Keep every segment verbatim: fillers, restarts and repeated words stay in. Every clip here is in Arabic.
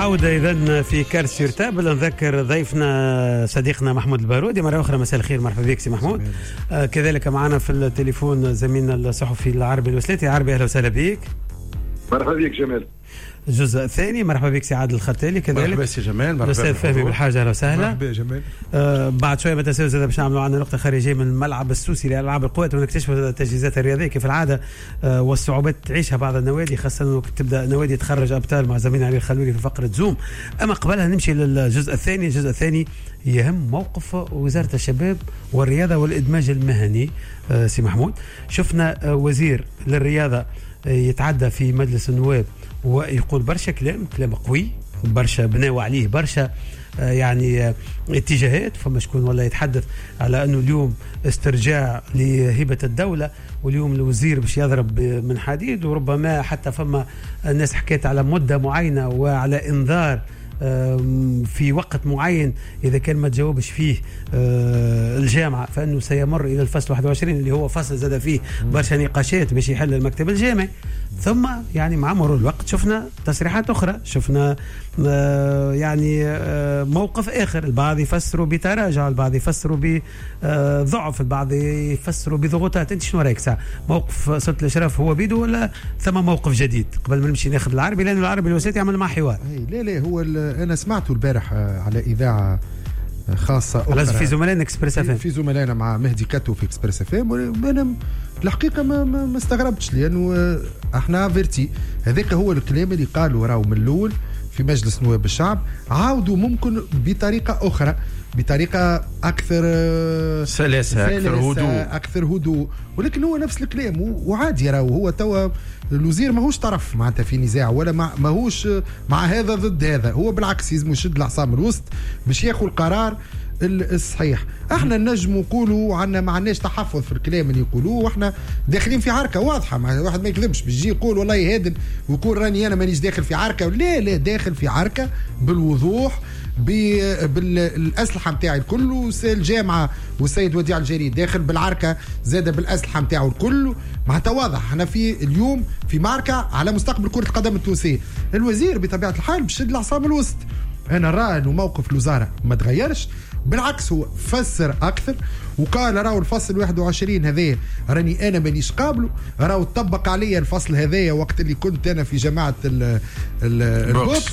العودة إذن في كارت سور تابل. نذكر ضيفنا صديقنا محمود البارودي مرة أخرى. مساء الخير، مرحبا بك سي محمود. آه كذلك معنا في التليفون زميلنا الصحفي العربي الوسلاتي. عربي أهلا وسهلا بك. مرحبا بك جمال. الجزء الثاني مرحبا بك سي عادل الخرتالي. كذلك مرحبا سي جمال. مرحبا الاستاذ فهمي بالحاجه اهلا وسهلا. مرحبا جمال. آه بعد شويه ما تنساوش زاد باش نعملوا عندنا نقطه خارجيه من الملعب السوسي لالعاب القوات ونكتشفوا التجهيزات الرياضيه كيف العاده آه والصعوبات تعيشها بعض النوادي، خاصه انه تبدا نوادي تخرج ابطال مع زميلنا علي الخلولي في فقره زوم. اما قبلها نمشي للجزء الثاني. الجزء الثاني يهم موقف وزاره الشباب والرياضه والادماج المهني. آه سي محمود، شفنا آه وزير للرياضه آه يتعدى في مجلس النواب ويقول برشا كلام كلام قوي، برشا بناوا عليه برشا آه يعني آه اتجاهات. فما شكون ولا يتحدث على انه اليوم استرجاع لهبه الدوله، واليوم الوزير باش يضرب من حديد، وربما حتى فما الناس حكيت على مده معينه وعلى انذار في وقت معين إذا كان ما تجاوبش فيه الجامعة فإنه سيمر إلى الفصل واحد وعشرين اللي هو فصل زاد فيه برشا نقاشات باش يحل المكتب الجامعي. ثم يعني مع مرور الوقت شفنا تصريحات أخرى، شفنا يعني موقف آخر. البعض يفسروا بتراجع، البعض يفسروا بضعف، البعض يفسروا بضغوطات. أنت شنو رأيك ساعة؟ موقف سلطة الإشراف هو بيدو ولا ثم موقف جديد؟ قبل ما نمشي ناخذ العربي لأن العربي الوسيط يعمل مع حوار. لا لا هو أنا سمعته البارح على إذاعة خاصة أخرى في زملائنا إكسبريس أف إم، في زملائنا مع مهدي كاتو في إكسبريس أف إم. وأنا الحقيقة ما ما, ما استغربتش، لأنه احنا فيرتي هذاك هو الكلام اللي قالوا راهو من الأول في مجلس نواب الشعب، عاودوا ممكن بطريقة أخرى، بطريقة أكثر سلاسة، أكثر هدوء أكثر هدوء ولكن هو نفس الكلام وعادي. راهو هو توا الوزير ماهوش طرف معناتها في نزاع ولا ماهوش مع هذا ضد هذا، هو بالعكس يلزم يشد العصا من الوسط باش ياخذ القرار الصحيح. احنا نجم نقولوا عنا ما عندناش تحفظ في الكلام اللي يقولوه، واحنا داخلين في عركه واضحه. مع واحد ما يكذبش بيجي يقول والله يهادن ويقول راني انا مانيش داخل في عركه. لا لا داخل في عركه بالوضوح بالاسلحه نتاعي الكل، والجامعه والسيد وديع الجريد داخل بالعركه زاد بالاسلحه نتاعو الكل. معناتها واضح احنا في اليوم في معركه على مستقبل كره القدم التونسيه. الوزير بطبيعه الحال بشد العصا من الوسط. انا رأى انه موقف الوزاره ما تغيرش، بالعكس هو فسر اكثر وقال راهو الفصل واحد وعشرين هذايا راني انا مانيش قابله، راهو طبق عليا الفصل هذايا وقت اللي كنت انا في جماعه البوكس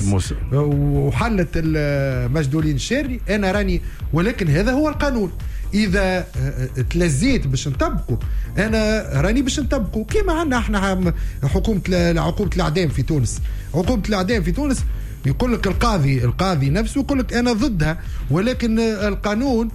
وحلت المجدولين الشاري انا راني، ولكن هذا هو القانون. اذا تلزيت باش نطبقه انا راني باش نطبقه كيما عندنا احنا حكومه عقوبه الاعدام في تونس. عقوبه الاعدام في تونس يقول لك القاضي القاضي نفسه يقول لك انا ضدها، ولكن القانون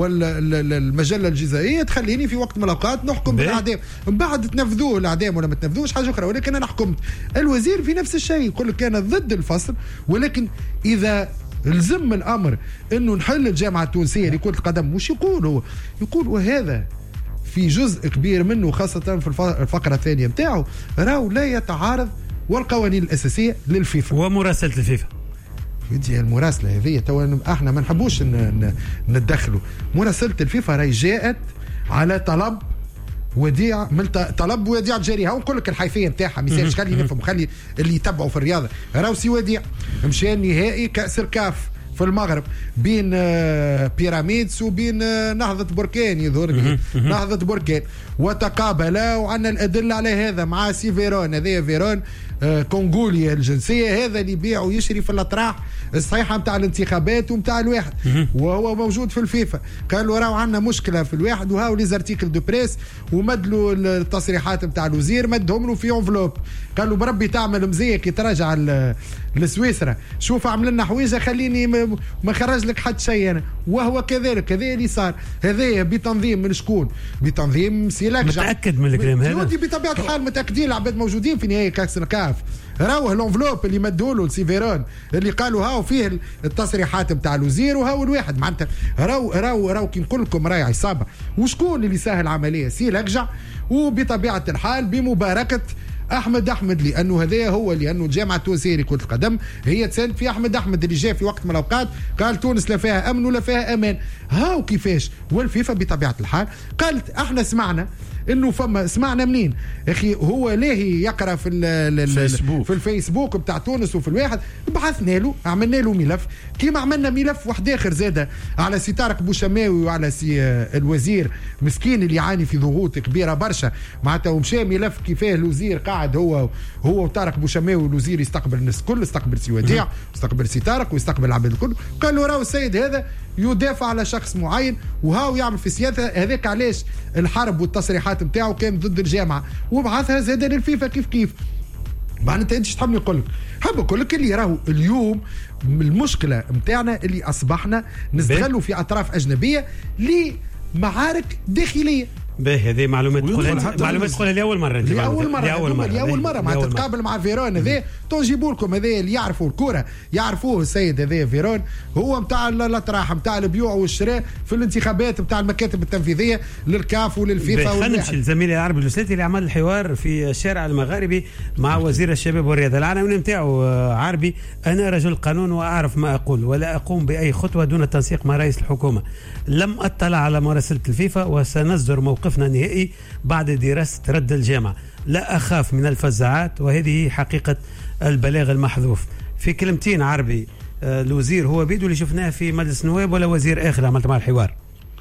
والمجله الجزائيه تخليني في وقت من الاوقات نحكم بالاعدام. من بعد تنفذوه الاعدام ولا ما تنفذوش حاجه اخرى، ولكن انا حكمت. الوزير في نفس الشيء يقول لك انا ضد الفصل، ولكن اذا لزم الامر انه نحل الجامعه التونسيه لكره القدم وش يقول هو؟ يقول وهذا في جزء كبير منه خاصه في الفقره الثانيه نتاعو راهو لا يتعارض والقوانين الاساسيه للفيفا ومراسله الفيفا. فيدي المراسله هذه تو احنا ما نحبوش ندخلوا مراسله الفيفا، راهي جاءت على طلب وديع من طلب وديع الجري. هاو نقول لك الحيثيه نتاعها مثال خلي نفهم خلي اللي يتبعوا في الرياضه. راهو سي وديع مشى نهائي كاس الكاف في المغرب بين بيراميدز وبين نهضة بركان يظهر لي نهضة بركان، وتقابلا وعندنا الأدلة على هذا مع سي فيرون. هذا فيرون كونغوليا الجنسية، هذا اللي يبيع ويشري في الأطراح الصحيحة متاع الانتخابات ومتاع الواحد، وهو موجود في الفيفا. قالوا راهو عندنا مشكلة في الواحد وهاو لي زارتيكل دو بريس ومدلوا التصريحات متاع الوزير مدهم له في انفلوب. قالوا بربي تعمل مزيه كي تراجع لسويسرا، شوف عمل لنا حويجه خليني ما خرج لك حد شيء انا. وهو كذلك هذا اللي صار. هذايا بتنظيم من شكون؟ بتنظيم سيلاك. متاكد من الكلام هذا؟ بطبيعه الحال متاكدين العباد موجودين في نهايه كاس الكاف. راوه الانفلوب اللي مدولو لسي فيرون اللي قالوا هاو فيه التصريحات نتاع الوزير وهاو الواحد معناتها راو راو راو كي نقول لكم راهي عصابه. وشكون اللي سهل العمليه؟ سي لكجع، وبطبيعه الحال بمباركه احمد احمد، لانه هذا هو لانه الجامعه التونسيه لكره القدم هي تساند في احمد احمد اللي جاء في وقت من الاوقات قال تونس لا فيها امن ولا فيها امان. هاو كيفاش. والفيفا بطبيعه الحال قالت احنا سمعنا انه فما سمعنا منين اخي هو ليه يقرا في الفيسبوك في الفيسبوك بتاع تونس وفي الواحد بعثنا له عملنا له ملف كيما عملنا ملف واحد اخر زاده على سي طارق بوشماوي وعلى سي الوزير مسكين اللي يعاني في ضغوط كبيره برشا معناتها ومشى ملف كيفاه الوزير قاعد هو هو وطارق بوشماوي والوزير يستقبل الناس الكل استقبل سي وديع واستقبل سي طارق ويستقبل العباد الكل قال له راهو السيد هذا يدافع على شخص معين وهاو يعمل في السياسه هذاك علاش الحرب والتصريحات نتاعو كان ضد الجامعه وبعثها زاد للفيفا كيف كيف معناتها انت تحبني نقول لك حاب نقول لك اللي راهو اليوم المشكله نتاعنا اللي اصبحنا نستغلوا في اطراف اجنبيه لمعارك داخليه. باهي هذه معلومات تقولها معلومات تقولها لاول مره لاول مره لاول مره لاول مره معناتها تقابل مع فيرون هذا تنجيبوا لكم هذا اللي يعرفوا الكره يعرفوه السيد هذا فيرون هو نتاع الاطراح نتاع البيوع والشراء في الانتخابات نتاع المكاتب التنفيذيه للكاف وللفيفا. خلينا نمشي لزميلي العربي الوسلاتي اللي عمل الحوار في الشارع المغاربي مع وزير الشباب والرياضه. العناوين نتاعو عربي: انا رجل قانون واعرف ما اقول ولا اقوم باي خطوه دون التنسيق مع رئيس الحكومه. لم اطلع على مراسله الفيفا وسنصدر موقفنا النهائي بعد دراسه رد الجامعه. لا اخاف من الفزاعات وهذه حقيقه البلاغ المحذوف. في كلمتين عربي، الوزير هو بيدو اللي شفناه في مجلس النواب ولا وزير اخر عملت مع الحوار؟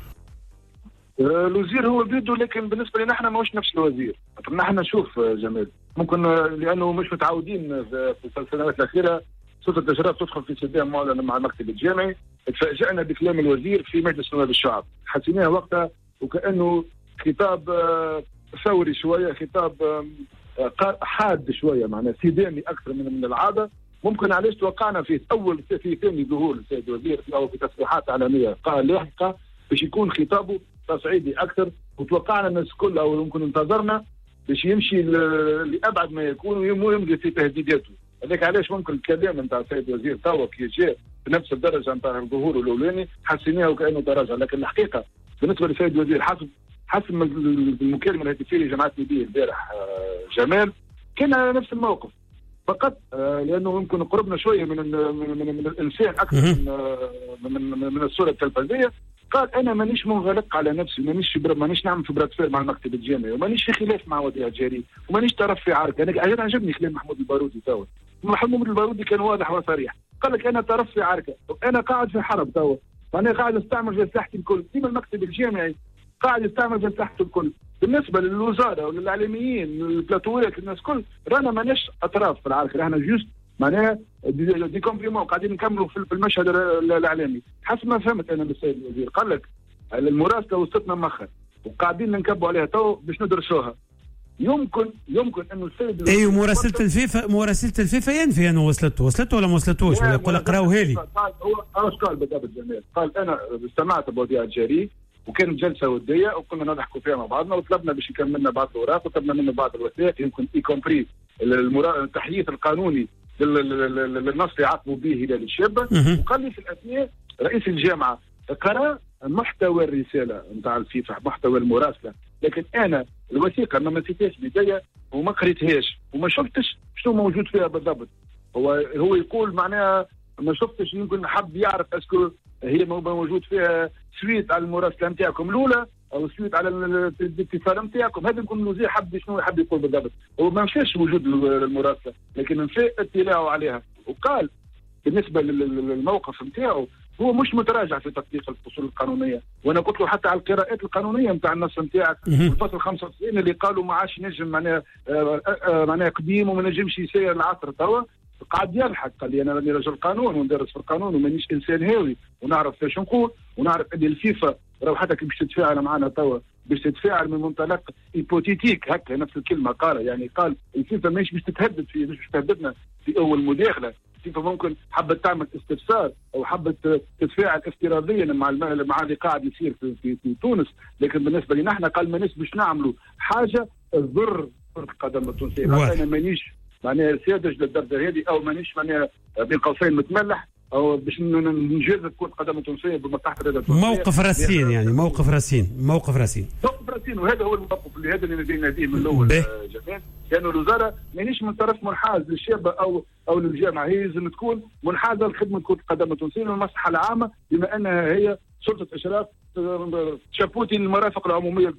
الوزير هو بيدو لكن بالنسبه لنا احنا ماهوش نفس الوزير. نحن نشوف جمال ممكن لانه مش متعودين في السنوات الاخيره سلطه الاشراف تدخل في صدام معلن مع المكتب الجامعي. تفاجئنا بكلام الوزير في مجلس نواب الشعب، حسيناه وقتها وكانه خطاب ثوري شويه، خطاب حاد شويه، معناه سيداني اكثر من من العاده. ممكن علاش توقعنا في اول في ثاني ظهور السيد الوزير او في تصريحات اعلاميه قال لاحقه باش يكون خطابه تصعيدي اكثر، وتوقعنا الناس كلها او ممكن انتظرنا باش يمشي لابعد ما يكون ويمضي في تهديداته. هذاك علاش ممكن الكلام نتاع السيد الوزير توا كي جاء بنفس الدرجه نتاع الظهور الاولاني حسيناه وكانه تراجع، لكن الحقيقه بالنسبه للسيد الوزير حسب حسب المكالمه الهاتفيه اللي جمعتني به البارح جمال كان نفس الموقف فقط، لانه يمكن قربنا شويه من من, من, من الانسان اكثر من من, من, من الصوره التلفزيه. قال انا مانيش منغلق على نفسي، مانيش مانيش نعمل في براد فير مع المكتب الجامعي، ومانيش في خلاف مع وديع جاري، ومانيش طرف في عركه. انا عجبني كلام محمود البارودي توا. محمود البارودي كان واضح وصريح، قال لك انا طرف في عركه، انا قاعد في حرب توا، وانا قاعد استعمل اسلحتي الكل، كيما المكتب الجامعي قاعد يستعمل اسلحته الكل. بالنسبه للوزاره وللاعلاميين البلاتوات الناس الكل رانا ماناش اطراف في العركه، رانا جوست معناها دي, دي كومبليمون قاعدين نكملوا في المشهد الاعلامي. حسب ما فهمت انا من السيد الوزير قال لك المراسله وصلتنا مخر وقاعدين نكبوا عليها تو باش ندرسوها. يمكن يمكن انه السيد اي مراسله الفيفا مراسله الفيفا ينفي انه وصلته وصلته ولا ما وصلتوش ولا يقول اقراوها لي. قال هو ايش قال بالضبط جمال؟ قال انا استمعت بوديع الجاري وكانت جلسه وديه وكنا نضحكوا فيها مع بعضنا وطلبنا باش يكملنا بعض الاوراق وطلبنا منه بعض الوثائق يمكن اي كومبري التحييث القانوني للنص يعاقبوا به هلال الشابه. وقال لي في الاثناء رئيس الجامعه قرا محتوى الرساله نتاع الفيفا محتوى المراسله، لكن انا الوثيقه ما مسيتهاش بيديا وما قريتهاش وما شفتش شنو موجود فيها بالضبط. هو هو يقول معناها ما شفتش، يمكن حب يعرف اسكو هي موجود فيها سويت على المراسله نتاعكم الاولى او سويت على الاتصال نتاعكم. هذا يكون الوزير حب شنو يحب يقول بالضبط. هو ما مشاش وجود المراسله لكن مشى اطلاعه عليها. وقال بالنسبه للموقف نتاعو هو مش متراجع في تطبيق الفصول القانونيه، وانا قلت له حتى على القراءات القانونيه نتاع النص نتاعك الفصل خمسة وتسعين اللي قالوا ما عادش نجم معناها معناها قديم وما نجمش يسير العصر توا قاعد يضحك. قال لي انا راني رجل قانون وندرس في القانون ومانيش انسان هاوي ونعرف فاش نقول ونعرف ان الفيفا راهو حتى كي باش تتفاعل معنا توا باش تتفاعل من منطلق ايبوتيتيك هكا نفس الكلمه قال، يعني قال الفيفا ماهيش باش تتهدد في مش باش تهددنا في اول مداخله. الفيفا ممكن حبت تعمل استفسار او حبت تتفاعل افتراضيا مع مع اللي قاعد يصير في, في, في تونس، لكن بالنسبه لنا احنا قال مانيش باش نعملوا حاجه تضر كره القدم التونسيه. انا مانيش معناها ساذج للدرجه هذه او مانيش معناها بين قوسين متملح او باش نجازف كره القدم التونسيه بمصلحه الرياضه التونسيه. موقف راسين يعني موقف راسين موقف راسين موقف راسين وهذا هو الموقف اللي هذا اللي ناديه من الاول جمال. لانه الوزاره مانيش من طرف منحاز للشابه او او للجامعه، هي لازم تكون منحازه لخدمه كره القدم التونسيه والمصلحه العامه بما انها هي سلطه اشراف شابوتي المرافق العموميه الكل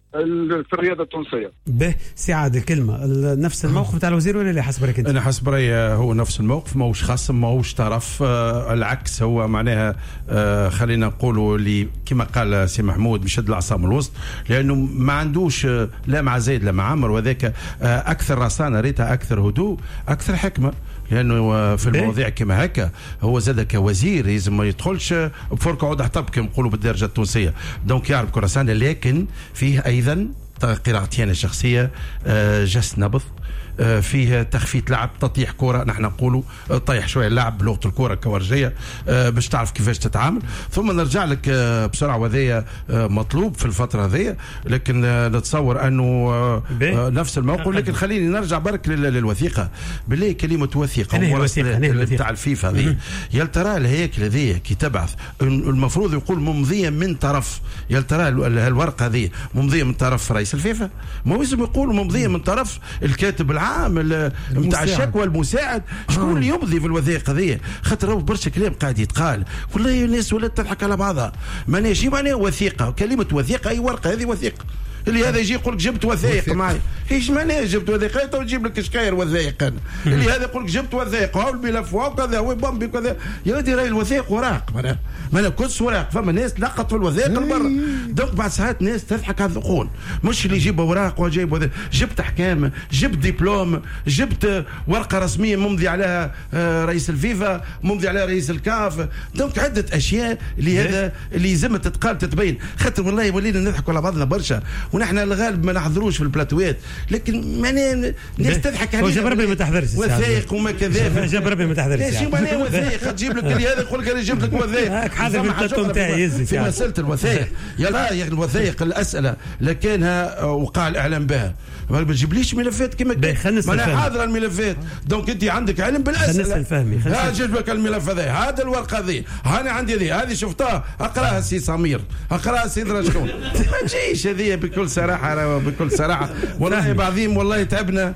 في الرياضه التونسيه. به سعاد الكلمه نفس الموقف نتاع الوزير ولا اللي حسب رايك انت؟ انا حسب رايي هو نفس الموقف، ماهوش خصم ماهوش طرف، آه العكس هو معناها آه خلينا نقولوا اللي كما قال سي محمود بشد العصا من الوسط، لانه ما عندوش آه لا مع زيد لا مع عمر، وذاك آه اكثر رصانه ريتها اكثر هدوء اكثر حكمه، لانه في المواضيع كما هكا هو زاد كوزير يلزم ما يدخلش بفرك عود حطب كما نقولوا بالدرجه التونسيه، دونك يعرف كراسان، لكن فيه ايضا قراءتي انا الشخصيه جس نبض، فيه تخفيت لعب، تطيح كرة نحن نقولوا طيح شويه اللعب بلغه الكرة كورجيه باش تعرف كيفاش تتعامل، ثم نرجع لك بسرعه، وهذايا مطلوب في الفتره هذه، لكن نتصور انه نفس الموقف. لكن خليني نرجع برك للوثيقه، بالله كلمه وثيقه بتاع الفيفا هذه، يا ترى الهيكل هذه كي تبعث المفروض يقول ممضيه من طرف، يا ترى الورقه هذه ممضيه من طرف رئيس الفيفا، ما لازم يقول ممضيه من طرف الكاتب العام نتاع الشكوى المساعد، شكون اللي يمضي في الوثيقه هذه؟ خاطر برشا كلام قاعد يتقال، والله الناس ولات تضحك على بعضها، ماناش معناها وثيقه، كلمه وثيقه اي ورقه هذه وثيقه، اللي هذا يجي يقول لك جبت وثائق معي، ايش معناها جبت وثائق؟ تو تجيب لك شكاير وثائق انا، اللي هذا يقول لك جبت وثائق وهو الملف وكذا وبامبي كذا، يا ودي راهي الوثائق وراق، معناها معناها كلش وراق، فما ناس لقط في الوثائق لبرا، دونك بعد ساعات ناس تضحك على الثقون، مش اللي يجيب اوراق وجايب وثائق، جبت احكام، جبت دبلوم، جبت ورقه رسميه ممضي عليها رئيس الفيفا، ممضي عليها رئيس الكاف، دونك عده اشياء اللي هذا اللي لازم تتقال تتبين، خاطر والله ولينا نضحكوا على بعضنا برشا، ونحن الغالب ما نحضروش في البلاتوات، لكن معناها الناس تضحك علينا، جاب ربي ما تحضرش وثائق وما كذا، جاب ربي ما تحضرش، ليش معناها وثائق تجيب لك اللي هذا يقول لك انا جبت لك وثائق، هذا في البلاتو نتاعي يزي في مساله الوثائق، يلا يا الوثائق الاسئله لكنها وقع الاعلام بها، ما تجيبليش ملفات كما كان، ما انا حاضر الملفات، دونك انت عندك علم بالاسئله، الفهمي ها جيب لك الملف هذا، هذا الورقه هذه، انا عندي هذه هذه شفتها، اقراها سي سمير، اقراها سي درشكون، ما تجيش هذه بكل صراحه، بكل صراحه والله بعظيم والله تعبنا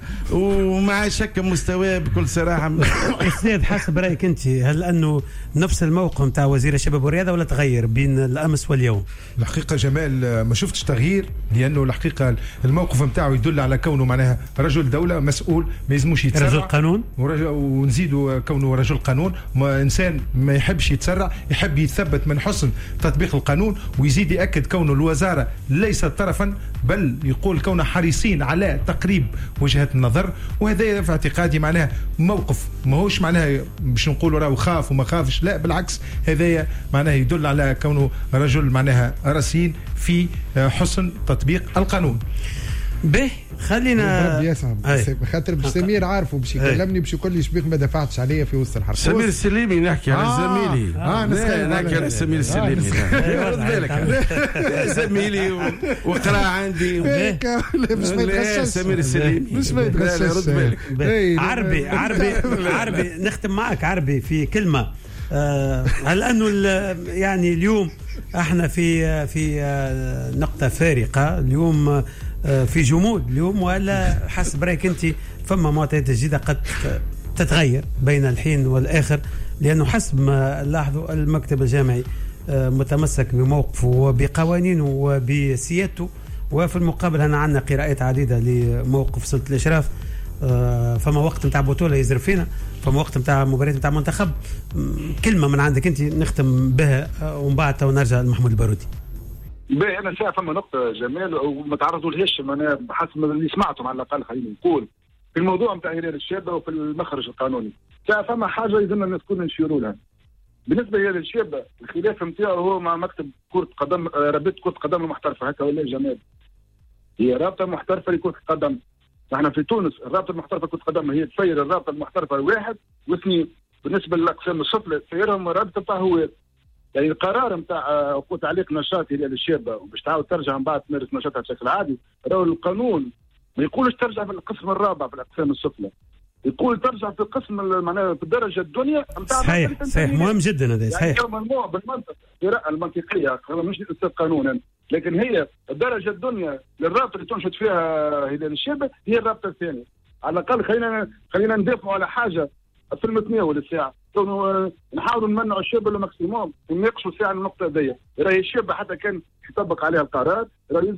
ومع شك مستواه بكل صراحه. استاذ حسب رايك انت، هل انه نفس الموقف نتاع وزير الشباب والرياضه ولا تغير بين الامس واليوم؟ الحقيقه جمال ما شفتش تغيير، لانه الحقيقه الموقف نتاعو يدل على كونه معناها رجل دوله مسؤول، ما يلزموش يتسرع، رجل قانون، ونزيدوا كونه رجل قانون، ما انسان ما يحبش يتسرع، يحب يثبت من حسن تطبيق القانون، ويزيد ياكد كونه الوزاره ليست طرفا، بل يقول كونه حريصين على تقريب وجهه النظر، وهذا في اعتقادي معناها موقف ماهوش معناها باش نقولوا راهو خاف وما خافش، لا بالعكس، هذايا معناها يدل على كونه رجل معناها رصين في حسن تطبيق القانون. به خلينا ربي يسعد، خاطر سمير عارفه باش يكلمني باش يقول لي شبيك ما دفعتش عليا في وسط الحرب. سمير السليمي نحكي على زميلي، اه نحكي على سمير السليمي، رد بالك زميلي وقرا عندي مش ما يتغشش سمير السليمي، مش ما يتغشش، رد بالك. عربي عربي عربي نختم معك عربي في كلمه، هل انه يعني اليوم احنا في في نقطه فارقه اليوم، في جمود اليوم، ولا حسب رايك انت فما معطيات جديده قد تتغير بين الحين والاخر؟ لانه حسب ما لاحظوا المكتب الجامعي متمسك بموقفه وبقوانينه وبسيادته، وفي المقابل هنا عندنا قراءات عديده لموقف سلطه الاشراف، فما وقت نتاع بطوله يزرب فينا، فما وقت نتاع مباريات نتاع منتخب. كلمه من عندك انت نختم بها ومن بعد ونرجع لمحمود البارودي. باهي انا شايف فما نقطه جمال وما تعرضوا لهاش، انا بحسب اللي سمعتم على الاقل خلينا نقول في الموضوع نتاع هلال الشابه وفي المخرج القانوني، شايف فما حاجه لازمنا الناس كلنا نشيروا لها. بالنسبه لهلال الشابه الخلاف نتاعو هو مع مكتب كره قدم، رابطه كره قدم المحترفه، هكا ولا جمال؟ هي رابطه محترفه لكره القدم، احنا في تونس الرابطه المحترفه كره القدم هي تسير الرابطه المحترفه واحد واثنين، بالنسبه للاقسام السفلى تسيرهم رابطه تاع هوات. يعني القرار نتاع تعليق نشاط هلال الشابه وباش تعاود ترجع من بعد تمارس نشاطها بشكل عادي، راهو القانون ما يقولش ترجع في القسم الرابع في الاقسام السفلى، يقول ترجع في القسم معناها في الدرجه الدنيا نتاع. صحيح صحيح مهم جدا هذا، صحيح. يعني ممنوع بالمنطق القراءه المنطقيه، مش استاذ قانون، لكن هي الدرجه الدنيا للرابطه اللي تنشط فيها هلال الشابه هي الرابطه الثانيه. على الاقل خلينا خلينا ندافعوا على حاجه في المتناول الساعه، نحاولوا نمنعوا الشابه للماكسيموم ونناقشوا ساعه النقطه هذيا. راهي الشابه حتى كان يطبق عليها القرار راه يلزم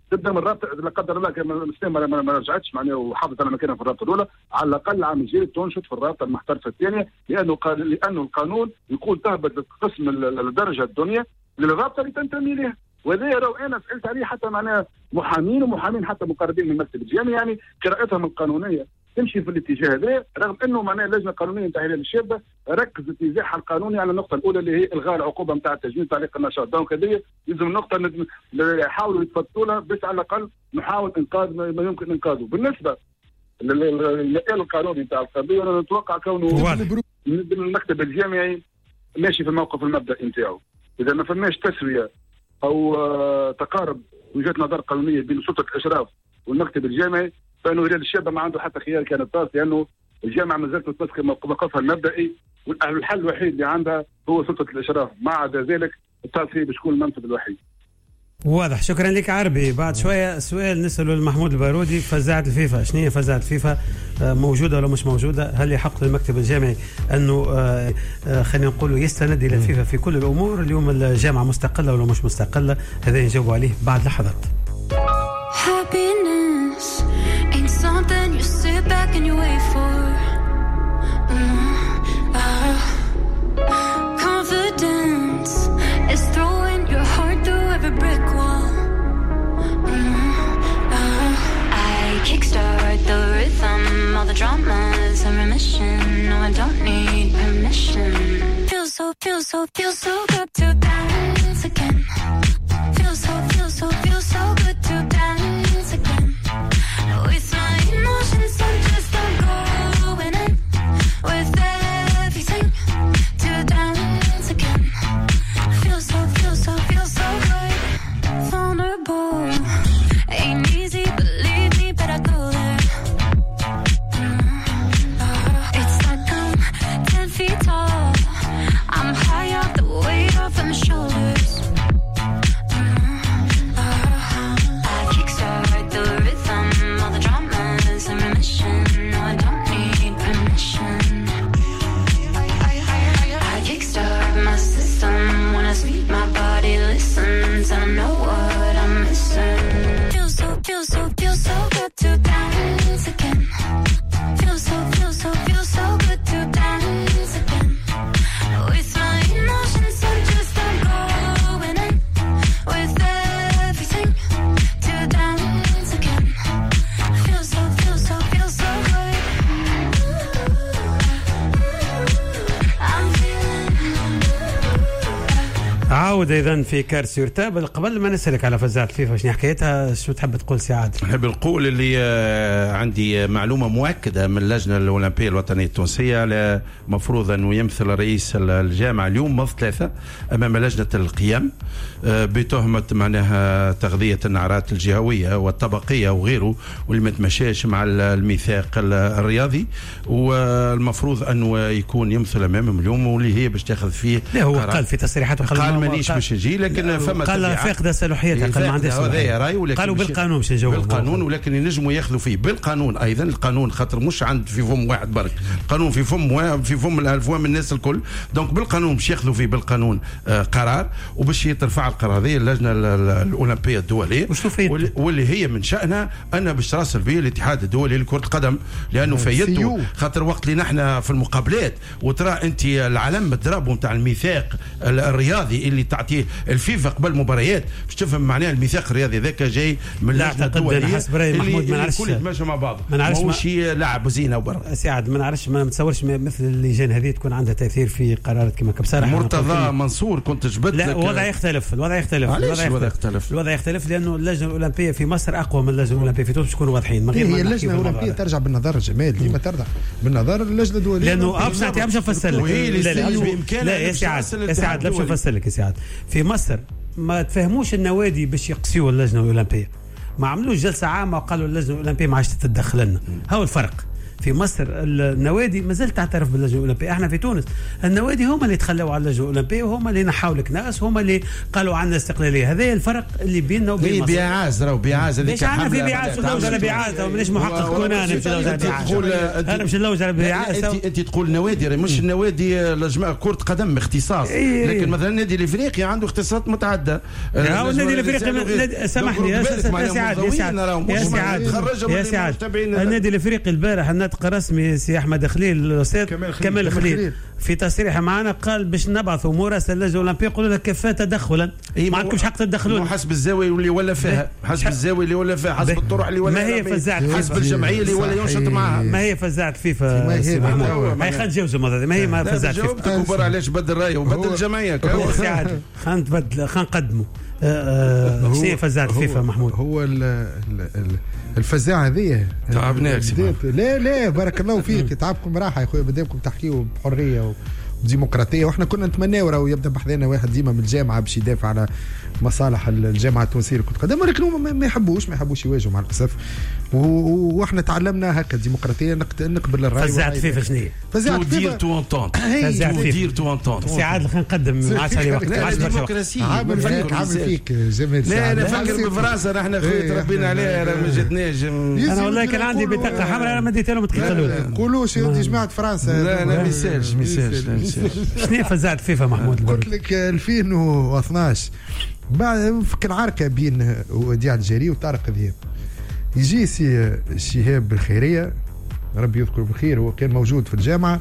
تبدا من الرابطه لا قدر الله كان السنه ما, ما, ما رجعتش معناها وحافظت على مكانها في الرابطه الاولى، على الاقل العام الجاي تنشط في الرابطه المحترفه الثانيه، لانه قال لانه القانون يقول تهبط قسم الدرجه الدنيا للرابطه اللي تنتمي لها. وهذا راهو انا سالت عليه حتى معناها محامين ومحامين حتى مقربين من المكتب الجامعي، يعني قراءتهم القانونيه تمشي في الاتجاه هذا، رغم انه معناها اللجنه القانونيه نتاع الهلال الشابه ركزت اتجاهها القانوني على النقطه الاولى اللي هي الغاء العقوبه نتاع التجميد تعليق النشاط. دونك هذه لازم النقطه يحاولوا يتفضلوا لها بس على الاقل نحاول انقاذ ما يمكن انقاذه. بالنسبه للمجال القانوني نتاع القضيه انا نتوقع كونه المكتب الجامعي ماشي في الموقف المبدئي نتاعو. اذا ما فماش تسويه او تقارب وجهات نظر قانونيه بين سلطه الاشراف والمكتب الجامعي، فانه الهلال الشابه ما عنده حتى خيار كان الطاس، لانه الجامعه ما زالت تمسك موقفها المبدئي، والحل الوحيد اللي عندها هو سلطه الاشراف. ما عدا ذلك الطاس هي باش تكون المنفذ الوحيد. واضح. شكرا لك عربي. بعد شويه سؤال نساله لمحمود البارودي، فزاعه الفيفا شنو هي فزاعه الفيفا؟ موجوده ولا مش موجوده؟ هل يحق للمكتب الجامعي انه خلينا نقولوا يستند الى الفيفا في كل الامور؟ اليوم الجامعه مستقله ولا مش مستقله؟ هذا نجاوب عليه بعد لحظات. Happiness ain't something you sit back and you wait for. Mm, uh, confidence is throwing your heart through every brick wall. Mm, uh, I kickstart the rhythm, all the drama's a remission. No, I don't need permission. Feel so, feel so, feel so good to dance again. Feel so, feel so, feel so good to dance again. With my emotions, I'm just not going in. With everything to dance again. Feel so, feel so, feel so good. Vulnerable, ain't easy, believe me, but I go there. Mm-hmm. It's like I'm ten feet tall. I'm high off the weight off of my shoulders. عودة إذن في كارثة يرتاب. قبل ما نسألك على فزاعة الفيفا شنو حكايتها، شو تحب تقول سي عادل؟ نحب نقول اللي عندي معلومة مؤكدة من اللجنة الأولمبية الوطنية التونسية، مفروض أنه يمثل رئيس الجامعة اليوم مض ثلاثة أمام لجنة القيم بتهمة معناها تغذية النعرات الجهوية والطبقية وغيره، واللي ما تمشاش مع الميثاق الرياضي، والمفروض أنه يكون يمثل أمامهم اليوم، واللي هي باش تاخذ فيه. لا هو قال في تصريحاته قال مانيش باش نجي، لكن فما قال فاقد صلاحيتها، قال ما عندهاش صلاحية. قالوا بالقانون باش نجاوب بالقانون، ولكن ينجموا ياخذوا فيه بالقانون ايضا. القانون خاطر مش عند في فم واحد برك، القانون في فم في فم الافوام الناس الكل. دونك بالقانون باش ياخذوا فيه بالقانون آه قرار، وباش يترفع القرار هذه اللجنه الاولمبيه الدوليه، واللي هي من شانها ان باش تراسل به الاتحاد الدولي لكره القدم، لانه فايدته خاطر وقت اللي نحن في المقابلات وترى انت العلم الضرب نتاع الميثاق الرياضي اللي تعطيه الفيفا قبل مباريات، باش تفهم معناه الميثاق الرياضي ذاك جاي من اللجنه الدوليه. حسب راي محمود ما نعرفش الكل يتماشى مع بعض، ما نعرفش ماهوش لعب وزينه وبرا سعد. ما نعرفش، ما نتصورش مثل اللجان هذه تكون عندها تاثير في قرارات كما بصراحه. مرتضى منصور كنت جبت لا لك. الوضع يختلف، الوضع يختلف الوضع يختلف الوضع يختلف لانه اللجنه الاولمبيه في مصر اقوى من اللجنه الاولمبيه في تونس، تكونوا واضحين. هي اللجنه الاولمبيه ترجع بالنظر جمال ديما ترجع بالنظر اللجنه الدوليه، لانه باش نعطي باش نفسر لك. لا لا يا سعد يا سعد لا باش نفسر لك يا سعد. في مصر ما تفهموش النوادي باش يقسيوا اللجنه الاولمبيه، ما عملوش جلسه عامه وقالوا اللجنه الاولمبيه ما عادش تتدخل لنا. هو الفرق. في مصر النوادي ما زالت تعترف باللجنه الاولمبيه. احنا في تونس النوادي هم اللي تخلوا على اللجنه الاولمبيه وهم اللي نحاو الكناس وهم اللي قالوا عنا استقلاليه. هذا الفرق اللي بيننا وبين مصر. بيعاز راهو بيعاز ليش عندنا في بيعاز ونلوج على بيعاز ومانيش محقق كون انا مش نلوج على بيعاز. انا مش نلوج على بيعاز. انت انت تقول نوادي مش النوادي لجماعه كره قدم اختصاص. لكن مثلا النادي الافريقي عنده اختصاصات متعدده. النادي الافريقي سامحني يا سعاد يا سعاد يا سعاد يا سعاد النادي الافريقي البارح الناطق الرسمي سي احمد خليل الاستاذ كمال خليل في تصريح معنا قال باش نبعثوا مراسل اللجنه الاولمبيه يقولوا لك كفى تدخلا ما عندكمش حق تدخلون حسب الزاويه اللي ولا فيها حسب الزاويه اللي ولا فيها حسب الطرق اللي ولا ما هي فزاعه حسب الجمعيه اللي ولا ينشط معها ما هي فزاعه فيفا ما هي خلينا نتجاوزوا ما هي ما فزاعه فيفا كبر علاش بدل رايه وبدل الجمعيه خلينا نبدل خلينا نقدموا شنو فزاعه فيفا محمود. هو الفزاعه هذه تعبناك لا لا بارك الله فيك تعبكم راحه يا خويا بداكم تحكيوا بحريه وديمقراطيه واحنا كنا نتمناو راهو يبدا بحذانا واحد ديما من الجامعه باش يدافع على مصالح الجامعه التونسيه لكره القدم ولكن هم ما يحبوش ما يحبوش يواجهوا مع الاسف واحنا تعلمنا هكا الديمقراطيه نقبل الراي. فزعت فيفا شنو هي؟ فزعت فيفا تو انتونت فزعت دير تو انتونت ساعات خلينا نقدم ما عادش عليه وقت ما عادش ديمقراطيه عامل فيك عامل فيك جميل. لا انا فاكر بفرنسا احنا خويا تربينا عليها ما جاتناش. انا والله كان عندي بطاقه حمراء انا ما اديتها لهم تقتلوا قولوش يا جماعه فرنسا. لا لا ما يسالش ما يسالش شنو فزعت فيفا محمود؟ قلت لك ألفين واثناش بعد فك العركه بين وديع الجزائري وطارق ذياب يجي سي شهاب الخيريه ربي يذكره بالخير هو كان موجود في الجامعه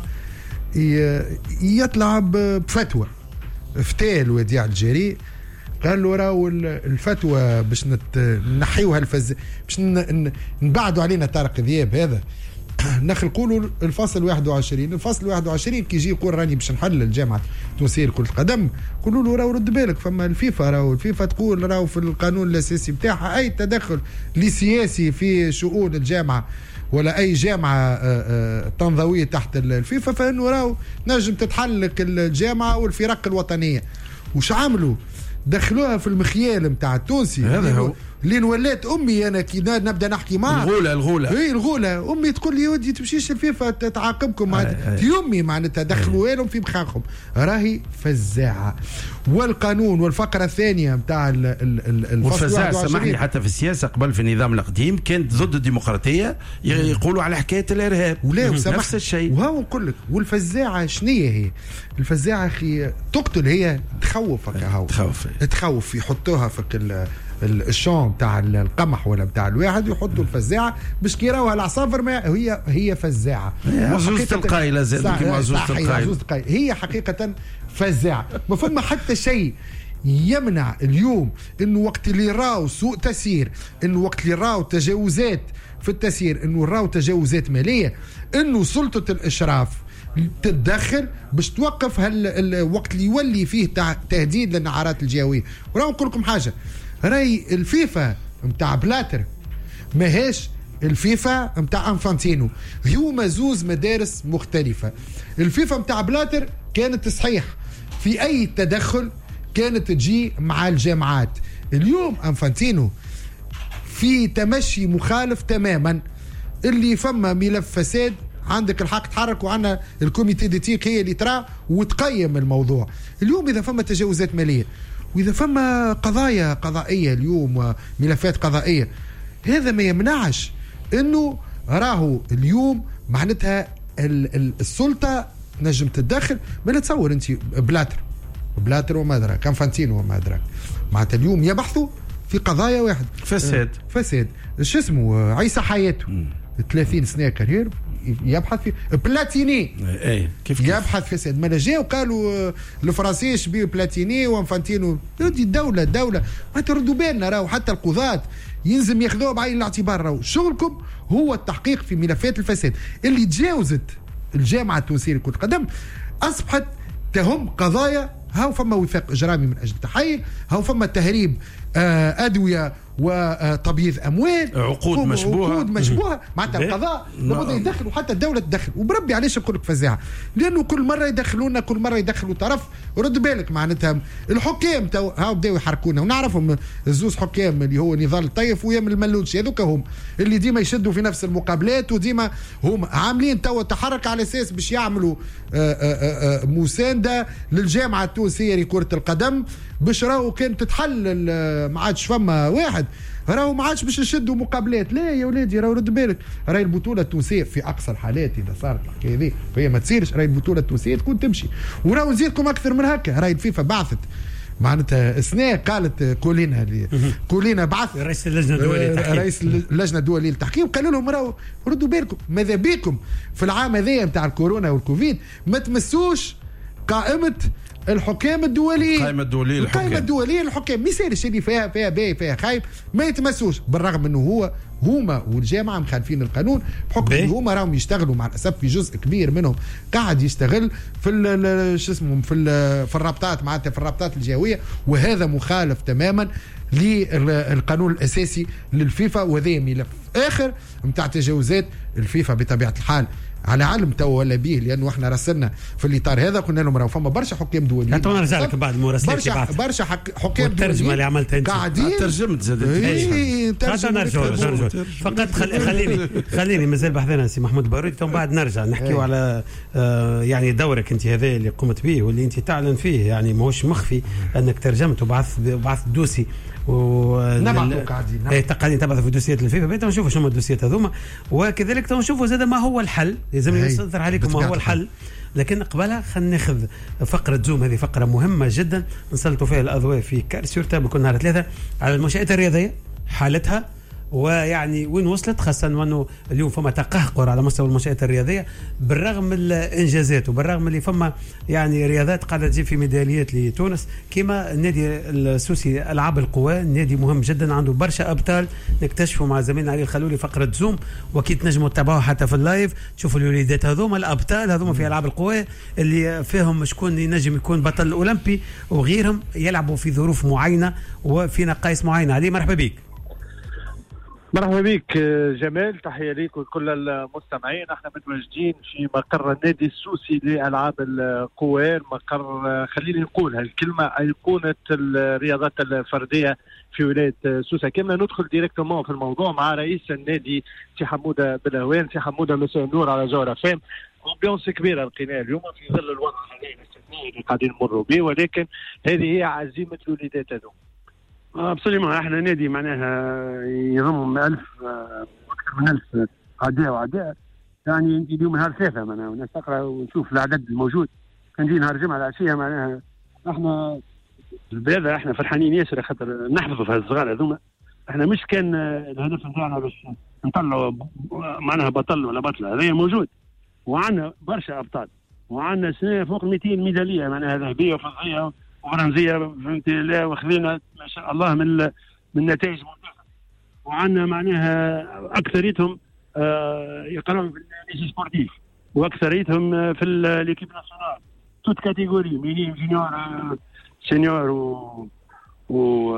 يطلع بفتوى فتال وديع الجزائري قال له راهو الفتوى باش نحيوها الفز باش نبعدوا علينا طارق ذياب هذا نخلقوا له الفصل واحد وعشرين الفصل واحد وعشرين كي يجي يقول راني باش نحل الجامعه التونسيه لكره القدم قولوا له راهو رد بالك فما الفيفا راهو الفيفا تقول راهو في القانون الاساسي بتاعها اي تدخل لسياسي في شؤون الجامعه ولا اي جامعه تنضويه تحت الفيفا فانه راهو نجم تتحلك الجامعه والفرق الوطنيه. وش عملوا؟ دخلوها في المخيال نتاع التونسي هذا هو لين ولات امي انا كي نبدا نحكي معها الغوله الغوله اي الغوله امي تقول لي يا ودي تمشيش الفيفا تعاقبكم معناتها في امي معناتها دخلوا لهم في مخاخهم راهي فزاعه. والقانون والفقره الثانيه نتاع الفزاعه سامحني حتى في السياسه قبل في النظام القديم كانت ضد الديمقراطيه يقولوا على حكايه الارهاب ولا نفس الشيء. وهو نقول لك والفزاعه شنية هي الفزاعه اخي تقتل هي تخوفك هاو تخوف تخوف يحطوها في الشون بتاع القمح ولا بتاع الواحد يحطوا الفزاعه باش كيراوها العصافر ما هي هي فزاعه عزوز تلقاي لازم كيما عزوز تلقاي هي حقيقه فزاعه ما فما حتى شيء يمنع اليوم انه وقت اللي راو سوء تسيير انه وقت اللي راو تجاوزات في التسيير انه راو تجاوزات ماليه انه سلطه الاشراف تتدخل باش توقف هالوقت اللي يولي فيه تهديد للنعرات الجويه. وراو نقول لكم حاجه راي الفيفا متاع بلاتر ماهيش الفيفا متاع انفانتينو هما زوز مدارس مختلفه. الفيفا متاع بلاتر كانت صحيح في اي تدخل كانت تجي مع الجامعات. اليوم انفانتينو في تمشي مخالف تماما اللي فما ملف فساد عندك الحق تحرك وعندنا الكوميتي ديتيك هي اللي ترى وتقيم الموضوع. اليوم اذا فما تجاوزات ماليه واذا فما قضايا قضائيه اليوم وملفات قضائيه هذا ما يمنعش انه راهو اليوم معناتها السلطه نجم تتدخل. ما نتصور انت بلاتر بلاتر وما ادراك كانفانتينو وما ادراك معناتها اليوم يبحثوا في قضايا واحد فساد فساد شو اسمه عيسى حياته ثلاثين سنه كارير يبحث في بلاتيني اي كيف يبحث في سيد ما جاوا قالوا الفرنسيين بيو بلاتيني وانفانتينو دي الدوله الدوله ما تردوا بالنا راهو حتى القضاة ينزم ياخذوها بعين الاعتبار راهو شغلكم هو التحقيق في ملفات الفساد اللي تجاوزت الجامعه التونسيه لكره القدم اصبحت تهم قضايا هاو فما وثاق اجرامي من اجل التحيل هاو فما تهريب آه ادويه وتبييض اموال، عقود مشبوهه عقود مشبوهه معناتها القضاء لابد يدخل وحتى الدوله تدخل. وبربي علاش نقول لك فزاعه؟ لانه كل مره يدخلونا، كل مره يدخلوا طرف. ورد بالك معناتها الحكام تو هاو بداوا يحركونا، ونعرفهم الزوز حكام اللي هو نضال الطيف ويام الملوتشي، هذوك هم اللي ديما يشدوا في نفس المقابلات، وديما هم عاملين تو تحرك على اساس باش يعملوا آآ آآ مسانده للجامعه التونسيه لكره القدم، باش راهو كانت تتحل ما عادش فما واحد، راهو ما عادش باش نشدوا مقابلات. لا يا ولادي، راهو رد بالك، راهي البطوله التونسيه في اقصى الحالات اذا صارت الحكايه هذه فهي ما تصيرش، راهي البطوله التونسيه تكون تمشي. وراهو نزيدكم اكثر من هكا، راهي الفيفا بعثت معناتها سنة قالت كولينا اللي كولينا بعث رئيس اللجنه الدوليه للتحكيم رئيس اللجنه الدوليه للتحكيم، قالوا لهم راهو ردوا بالكم ماذا بيكم في العام هذايا نتاع الكورونا والكوفيد ما تمسوش قائمه الحكام الدوليين، القائمه الدوليه للحكام، القائمه الدوليه للحكام ما يصيرش اللي فيها فيها باهي فيها خايب ما يتمسوش، بالرغم انه هو هما والجامعه مخالفين القانون بحكم ان هما راهم يشتغلوا مع الاسف في جزء كبير منهم قاعد يشتغل في شو اسمه في في الرابطات معناتها في الرابطات الجهويه، وهذا مخالف تماما للقانون الاساسي للفيفا. وهذا ملف اخر نتاع تجاوزات الفيفا بطبيعه الحال على علم تو ولا بيه، لانه احنا راسلنا في الاطار هذا قلنا لهم راهو فما برشا حكام دوليين. تو نرجع لك بعد المراسلات برشا برشا حكام الترجمه اللي عملتها انت قاعدين ترجمت زاد نرجع فقط خليني خليني مازال بحثنا سي محمود بارودي، تو بعد نرجع نحكيو على آه يعني دورك انت هذا اللي قمت به واللي انت تعلن فيه، يعني ماهوش مخفي انك ترجمت وبعث بعث دوسي ونبعثوا قاعدين قاعدين تبعثوا في دوسيات الفيفا. بيت نشوفوا شنو الدوسيات هذوما، وكذلك نشوفوا زاد ما هو الحل. لازم نصدر عليكم ما هو الحل، لكن قبلها خلينا ناخذ فقره زوم. هذه فقره مهمه جدا نسلطوا فيها الاضواء في كارسيورتا بكل نهار ثلاثه على المنشآت الرياضيه حالتها، ويعني وين وصلت، خاصة أنه اليوم فما تقهقر على مستوى المنشآت الرياضية بالرغم من الإنجازات وبالرغم اللي فما يعني رياضات قاعدة تجيب في ميداليات لتونس، كما النادي السوسي ألعاب القوى، نادي مهم جدا عنده برشا أبطال نكتشفوا مع زميلنا علي الخلولي فقرة زوم، وكي تنجموا تتابعوها حتى في اللايف تشوفوا الوليدات هذوما الأبطال هذوما في ألعاب القوى اللي فيهم شكون ينجم يكون بطل أولمبي وغيرهم يلعبوا في ظروف معينة وفي نقائص معينة. علي مرحبا بك. مرحبا بك جمال، تحية ليك ولكل المستمعين. احنا متواجدين في مقر النادي السوسي لألعاب القوى، مقر خليني نقول هالكلمة أيقونة الرياضات الفردية في ولاية سوسة. كنا ندخل ديريكتومون في الموضوع مع رئيس النادي سي حمودة بلاوان. سي حمودة مساء النور على جورة فام. امبيونس كبيرة لقيناها اليوم في ظل الوضع الاستثنائي اللي قاعدين نمروا به، ولكن هذه هي عزيمة الوليدات هذوم. بصراحة احنا نادي معناها يضم ألف أكثر من ألف عداء وعداء، يعني نجي اليوم نهار ثلاثة معناها والناس تقرأ ونشوف العدد الموجود، كنجي نهار الجمعة العشية معناها احنا بهذا احنا فرحانين ياسر خاطر نحفظوا في هالصغار هذوما. احنا مش كان الهدف نتاعنا باش نطلعوا معناها بطل ولا بطلة، هذا موجود وعندنا برشا أبطال وعندنا سنة فوق مئتين ميدالية معناها ذهبية وفضية وبرونزيه فهمت لا، واخذين ما شاء الله من من نتائج ممتازه، وعندنا معناها اكثريتهم آه يقرأوا في الليسي سبورتيف واكثريتهم في ليكيب ناسيونال توت كاتيجوري مينيم جونيور آه سينيور و و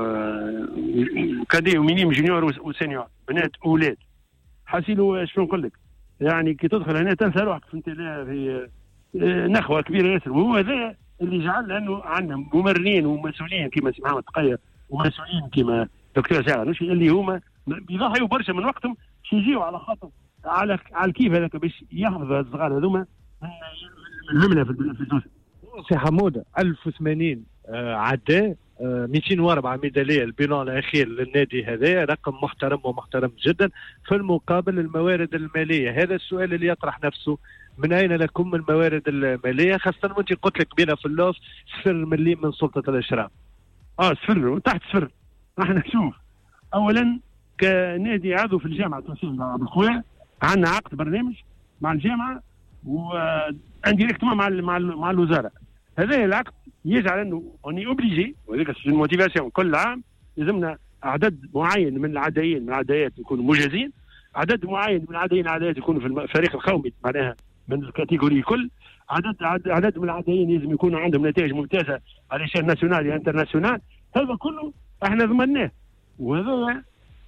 كادي ومينيم جونيور وسينيور بنات واولاد. حاسيلو شنو نقول لك، يعني كي تدخل هنا تنسى روحك فهمت لا، في آه نخوه كبيره ياسر. وهو هذا اللي جعل لانه عندنا ممرين ومسؤولين كما سي محمد تقيه ومسؤولين كما دكتور سعد اللي هما بيضحيوا برشا من وقتهم باش يجيوا على خاطر على على الكيف هذاك باش يحفظوا الصغار هذوما من الهمله في الفلوس. سي حموده ألف وثمانين آه عداء آه مئتين وأربعة ميداليه، البيلان الاخير للنادي هذا رقم محترم ومحترم جدا. في المقابل الموارد الماليه، هذا السؤال اللي يطرح نفسه، من أين لكم الموارد المالية؟ خاصة وانت قلت لك بينا في اللوف صفر مليم من سلطة الإشراف. اه صفر وتحت صفر. احنا نشوف أولا كنادي عضو في الجامعة التونسية للألعاب القوى عندنا عقد برنامج مع الجامعة وانديريكتومون مع مع مع الوزارة. هذا العقد يجعل أنه أني أوبليجي، وهذيك الموتيفاسيون كل عام لازمنا عدد معين من العدايين من العدايات يكونوا مجازين، عدد معين من العدايين العدايات يكونوا في الفريق القومي معناها من الكاتيجوري كل، عدد عدد من العدايين لازم يكونوا عندهم نتائج ممتازه على شان ناسيونال انترناسيونال. هذا كله احنا ضمناه، وهذا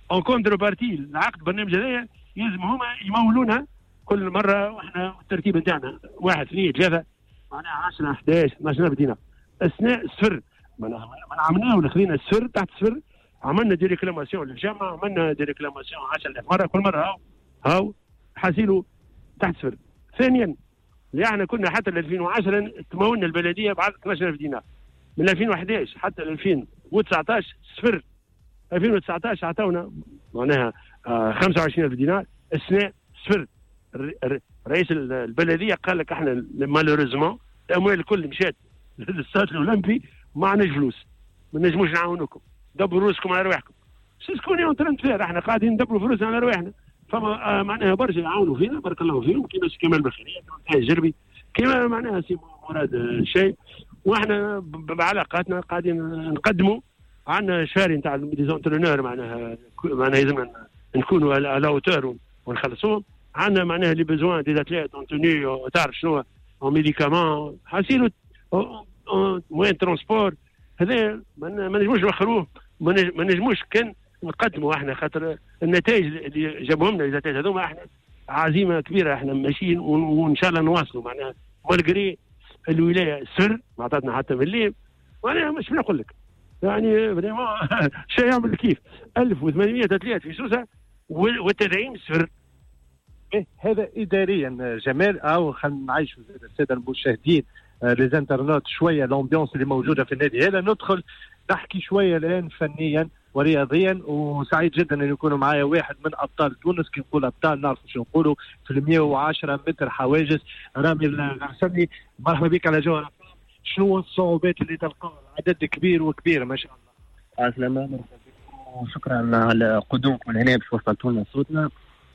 اون كونتر بارتي العقد برنامج هذايا يلزم هما يمولونا كل مره، واحنا الترتيب نتاعنا واحد اثنين ثلاثه معناها عشرة احد عشر اثنا عشر بدينا اثناء الصفر معناها ما عملناه خلينا الصفر تحت الصفر، عملنا دي ريكلاماسيون للجامعه، عملنا دي ريكلاماسيون عشرة آلاف مره، كل مره هاو هاو حاسيلو تحت الصفر. ثانيا اللي احنا كنا حتى ل ألفين وعشرة تمولنا البلديه بعد اثنا عشر ألف دينار، من ألفين وأحد عشر حتى ل ألفين وتسعة عشر صفر. ألفين وتسعة عشر عطاونا معناها آه خمسة وعشرين ألف دينار اثناء صفر. رئيس البلديه قال لك احنا مالوريزمون الاموال الكل مشات للاستاد الاولمبي، ما عندناش فلوس، ما نجموش نعاونوكم، دبروا روسكم على رواحكم. شكون يوم ترند فيها احنا قاعدين ندبروا فلوسنا على رواحنا. فما آه معناها برشا يعاونوا فينا بارك الله فيهم، كيما كمال بخيريه كيما الجربي كيما معناها سي مراد الشيء، واحنا بعلاقاتنا قاعدين نقدموا. عندنا شاري نتاع ديزونترونور معناها معناها لازمنا نكونوا على اوتور ونخلصوهم. عندنا معناها لي بيزوان دي اتليت اون توني تعرف شنو اون ميديكامون حاسيلو موين ترونسبور. هذا ما نجموش نوخروه، ما نجموش كان نقدموا احنا، خاطر النتائج اللي جابوهم لنا النتائج هذوما احنا عزيمه كبيره احنا ماشيين وان شاء الله نواصلوا معناها مالغري الولايه سر ما عطاتنا حتى مليم. معناها مش نقول لك يعني فريمون شيء يعمل كيف ألف وثمانمائة أتليات في سوسه والتدعيم سر. إيه هذا اداريا جمال، او خلينا نعيشوا الساده المشاهدين لي انترنت شويه الامبيونس اللي موجوده في النادي هذا. ندخل نحكي شويه الان فنيا ورياضيا، وسعيد جدا ان يكونوا معايا واحد من ابطال تونس. كي نقول ابطال نعرف شو نقولوا في ال مئة وعشرة متر حواجز. رامي الغرساني مرحبا بك على جوهر. شنو الصعوبات اللي تلقاها؟ عدد كبير وكبير ما شاء الله. عسلامة، مرحبا بكم وشكرا على قدومكم هنا باش وصلتوا لنا صوتنا.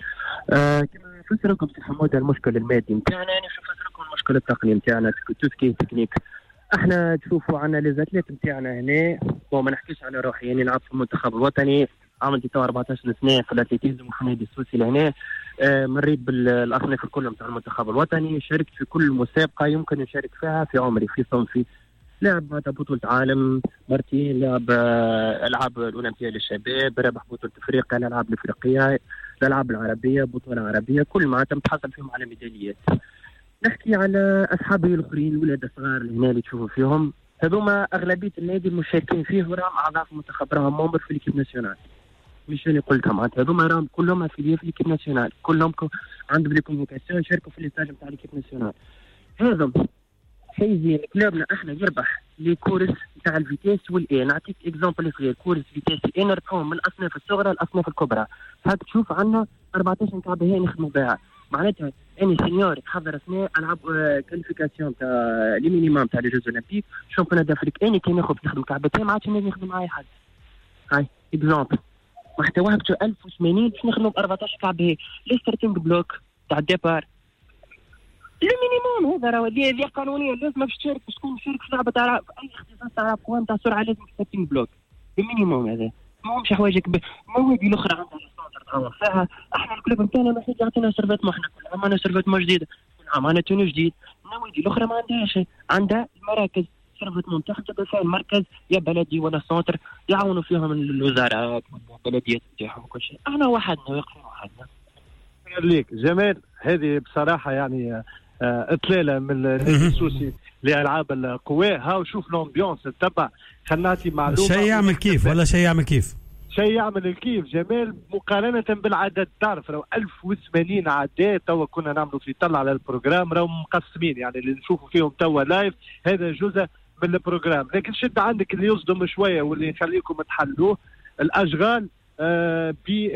آه كما فسر لكم سي حمود المشكل المادي نتاعنا، يعني شو فسر لكم المشكل التقني نتاعنا توسكي تكنيك. احنا تشوفوا عنا لي زاتليت نتاعنا هنا، وما نحكيش على روحي يعني نلعب في المنتخب الوطني، عملت تو أربعة عشر سنه في الاتليتيزم وفي النادي السويسي لهنا. آه مريت بالاصناف الكل نتاع المنتخب الوطني، شاركت في كل مسابقه يمكن نشارك فيها في عمري في صنفي. لعب بطولة عالم مرتين، لعب العاب الاولمبيه للشباب، ربح بطولة افريقيا، الالعاب الافريقيه، الالعاب العربيه، بطوله عربيه، كل ما تم تحصل فيهم على ميداليات. نحكي على اصحابي الاخرين الولاد الصغار اللي هنا اللي تشوفوا فيهم، هذوما اغلبيه النادي المشاركين فيه راهم اعضاء في المنتخب، راهم ممبر في ليكيب ناسيونال. مش اللي قلتها معناتها هذوما راهم كلهم في ليكيب ناسيونال، كلهم عندهم لي كوميونيكاسيون يشاركوا في ليستاج نتاع ليكيب ناسيونال. هذا حيزي كلابنا احنا يربح لي كورس نتاع الفيتيس والاي. نعطيك اكزومبل صغير، كورس فيتيس اي نربحوهم من الاصناف الصغرى للاصناف الكبرى. هاك تشوف عندنا أربعة عشر نتاع بهاي نخدموا بها، معناتها اني سينيور حضر اثناء العاب كاليفيكاسيون تاع لي مينيموم تاع لي جوز اولمبيك شامبيونات دافريك، اني كي ناخذ نخدم كعبتين ما عادش نجم نخدم مع اي حد. هاي اكزومبل محتواها بتو ألف وثمانين باش نخدموا ب أربعة عشر كعبه. لي ستارتينغ بلوك تاع الديبار المينيموم هذا راه اللي قانونيا لازم باش تشارك، باش تكون مشارك في لعبه تاع اي اختصاص تاع قوام تاع سرعه لازم ستارتينغ بلوك المينيموم هذا. ماهمش حوايج كبير. مواد الاخرى عندها السونتر تعاون فيها. احنا الكلوب نتاعنا ما حد يعطينا سيرفات، ما احنا كل عام عندنا سيرفات جديده، كل عام عندنا توني جديد. النوادي الاخرى ما عندهاش، عندها المراكز سيرفات منتخب تبع فيها المركز يا بلدي ولا سونتر يعاونوا فيهم الوزارات والبلديات نتاعهم وكل شيء. احنا وحدنا واقفين وحدنا. ليك جمال، هذه بصراحه يعني اطلاله من النادي السوسي لالعاب القوى. هاو شوف الامبيونس تبع. خلينا نعطي معلومه، شيء يعمل كيف ولا شيء يعمل كيف شيء يعمل الكيف جمال مقارنه بالعدد. تعرف لو ألف وثمانين عداد توا كنا نعملوا في طلع على البروجرام، راهم مقسمين يعني اللي نشوفوا فيهم توا لايف هذا جزء من البروجرام. لكن شد عندك اللي يصدم شويه واللي يخليكم تحلوه، الاشغال آه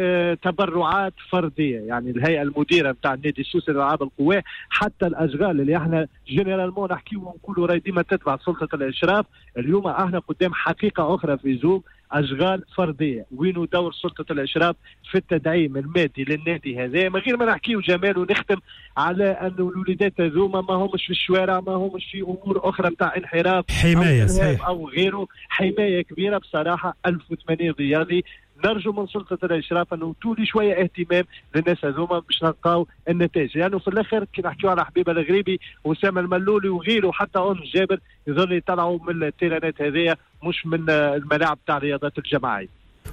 بتبرعات فرديه. يعني الهيئه المديره نتاع النادي السوسي للالعاب القوى حتى الاشغال اللي احنا جينيرالمون نحكيو ونقولوا راهي ديما تتبع سلطه الاشراف، اليوم احنا قدام حقيقه اخرى في زوم، اشغال فرديه. وينو دور سلطه الاشراف في التدعيم المادي للنادي هذا؟ من غير ما نحكيو جمال ونختم على انه الوليدات هذوما ما همش في الشوارع، ما همش في امور اخرى نتاع انحراف حمايه صحيح او غيره، حمايه كبيره بصراحه. ألف وثمانين رياضي. نرجو من سلطه الاشراف انه تولي شويه اهتمام للناس هذوما باش نلقاو النتائج. لانه يعني في الاخر كي نحكيو على حبيب الغريبي واسامه الملولي وغيره حتى اون جابر يظل يطلعوا من التيرانات هذيا مش من الملاعب تاع رياضات الجماعيه.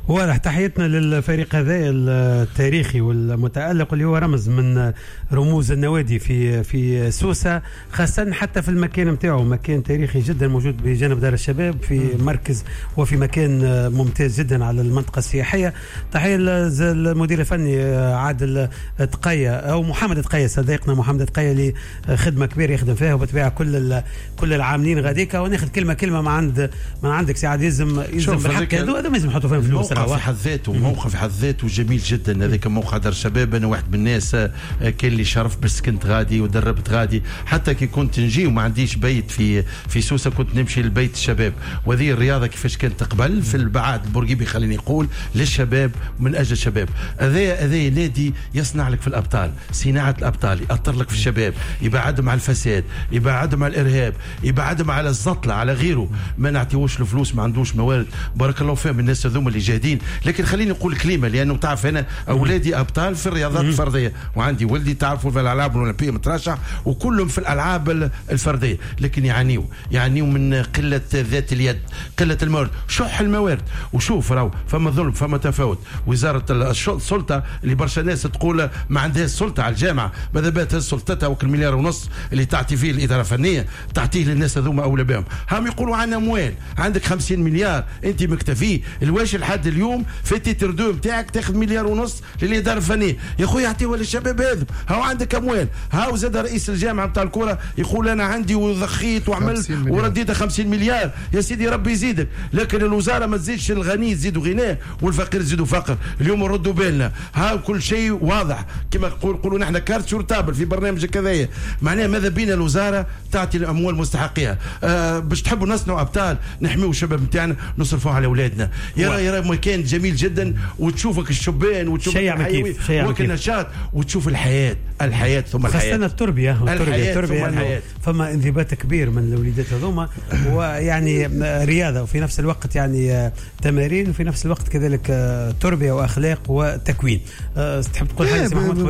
واضح. تحياتنا للفريق هذا التاريخي والمتألق اللي هو رمز من رموز النوادي في في سوسة، خاصة حتى في المكان نتاعو، مكان تاريخي جدا موجود بجانب دار الشباب في مركز وفي مكان ممتاز جدا على المنطقة السياحية. تحية للمدير الفني عادل تقية أو محمد تقية، صديقنا محمد تقية اللي خدمة كبيرة يخدم فيها وبتبيع كل كل العاملين غاديك. وناخذ كلمة كلمة من عند من عندك سعد. يلزم يلزم بالحق هذا هذا لازم يحطوا فيهم فلوس. موقع في حد ذاته موقع في حد ذاته جميل جدا هذاك موقع دار الشباب. انا واحد من الناس كان لي شرف بس كنت غادي ودربت غادي، حتى كي كنت نجي وما عنديش بيت في في سوسه كنت نمشي لبيت الشباب. وهذه الرياضه كيفاش كانت قبل في البعاد البورقيبي خليني نقول للشباب من اجل الشباب. هذا هذا نادي يصنع لك في الابطال، صناعه الابطال، ياثر لك في الشباب، يبعدهم على الفساد، يبعدهم على الارهاب، يبعدهم على الزطله على غيره. ما نعطيوش له فلوس، ما عندوش موارد. بارك الله فيهم الناس هذوما اللي جاهدين. لكن خليني نقول كلمه، لانه تعرف انا اولادي ابطال في الرياضات الفرديه، وعندي ولدي تعرفوا في الالعاب الاولمبيه مترشح وكلهم في الالعاب الفرديه، لكن يعانيوا يعانيوا من قله ذات اليد، قله الموارد، شح الموارد. وشوف راهو فما ظلم، فما تفاوت. وزاره السلطه اللي برشا ناس تقول ما عندهاش سلطه على الجامعه، ماذا بات سلطتها وكل مليار ونص اللي تعطي فيه الاداره الفنيه تعطيه للناس هذوما اولى بهم. هم يقولوا عندنا اموال، عندك خمسين مليار انت مكتفي الواش لحد اليوم في التيتر دو نتاعك تاخذ مليار ونص للاداره الفنيه. يا خويا اعطيوها للشباب هذا، هاو عندك اموال. هاو زاد رئيس الجامعه نتاع الكره يقول انا عندي وضخيت وعملت ورديت خمسين مليار. يا سيدي ربي يزيدك، لكن الوزاره ما تزيدش الغني تزيدوا غناه والفقير تزيدوا فقر. اليوم نردوا بالنا، هاو كل شيء واضح كما نقولوا نحن كارت شورتابل في برنامج كذايا. معناها ماذا بينا الوزاره تعطي الاموال مستحقيها. آه باش تحبوا نصنعوا ابطال نحميوا الشباب نتاعنا نصرفوا على اولادنا. يرى يرى مكان جميل جدا وتشوفك الشبان وتشوف الحيوي وكنشاط وتشوف الحياه الحياه ثم الحياه. خاصة التربيه التربيه التربيه الحياه. فما انضباط كبير من الوليدات هذوما، ويعني رياضه وفي نفس الوقت يعني تمارين وفي نفس الوقت كذلك تربيه واخلاق وتكوين. أه تحب تقول حاجه سي محمود؟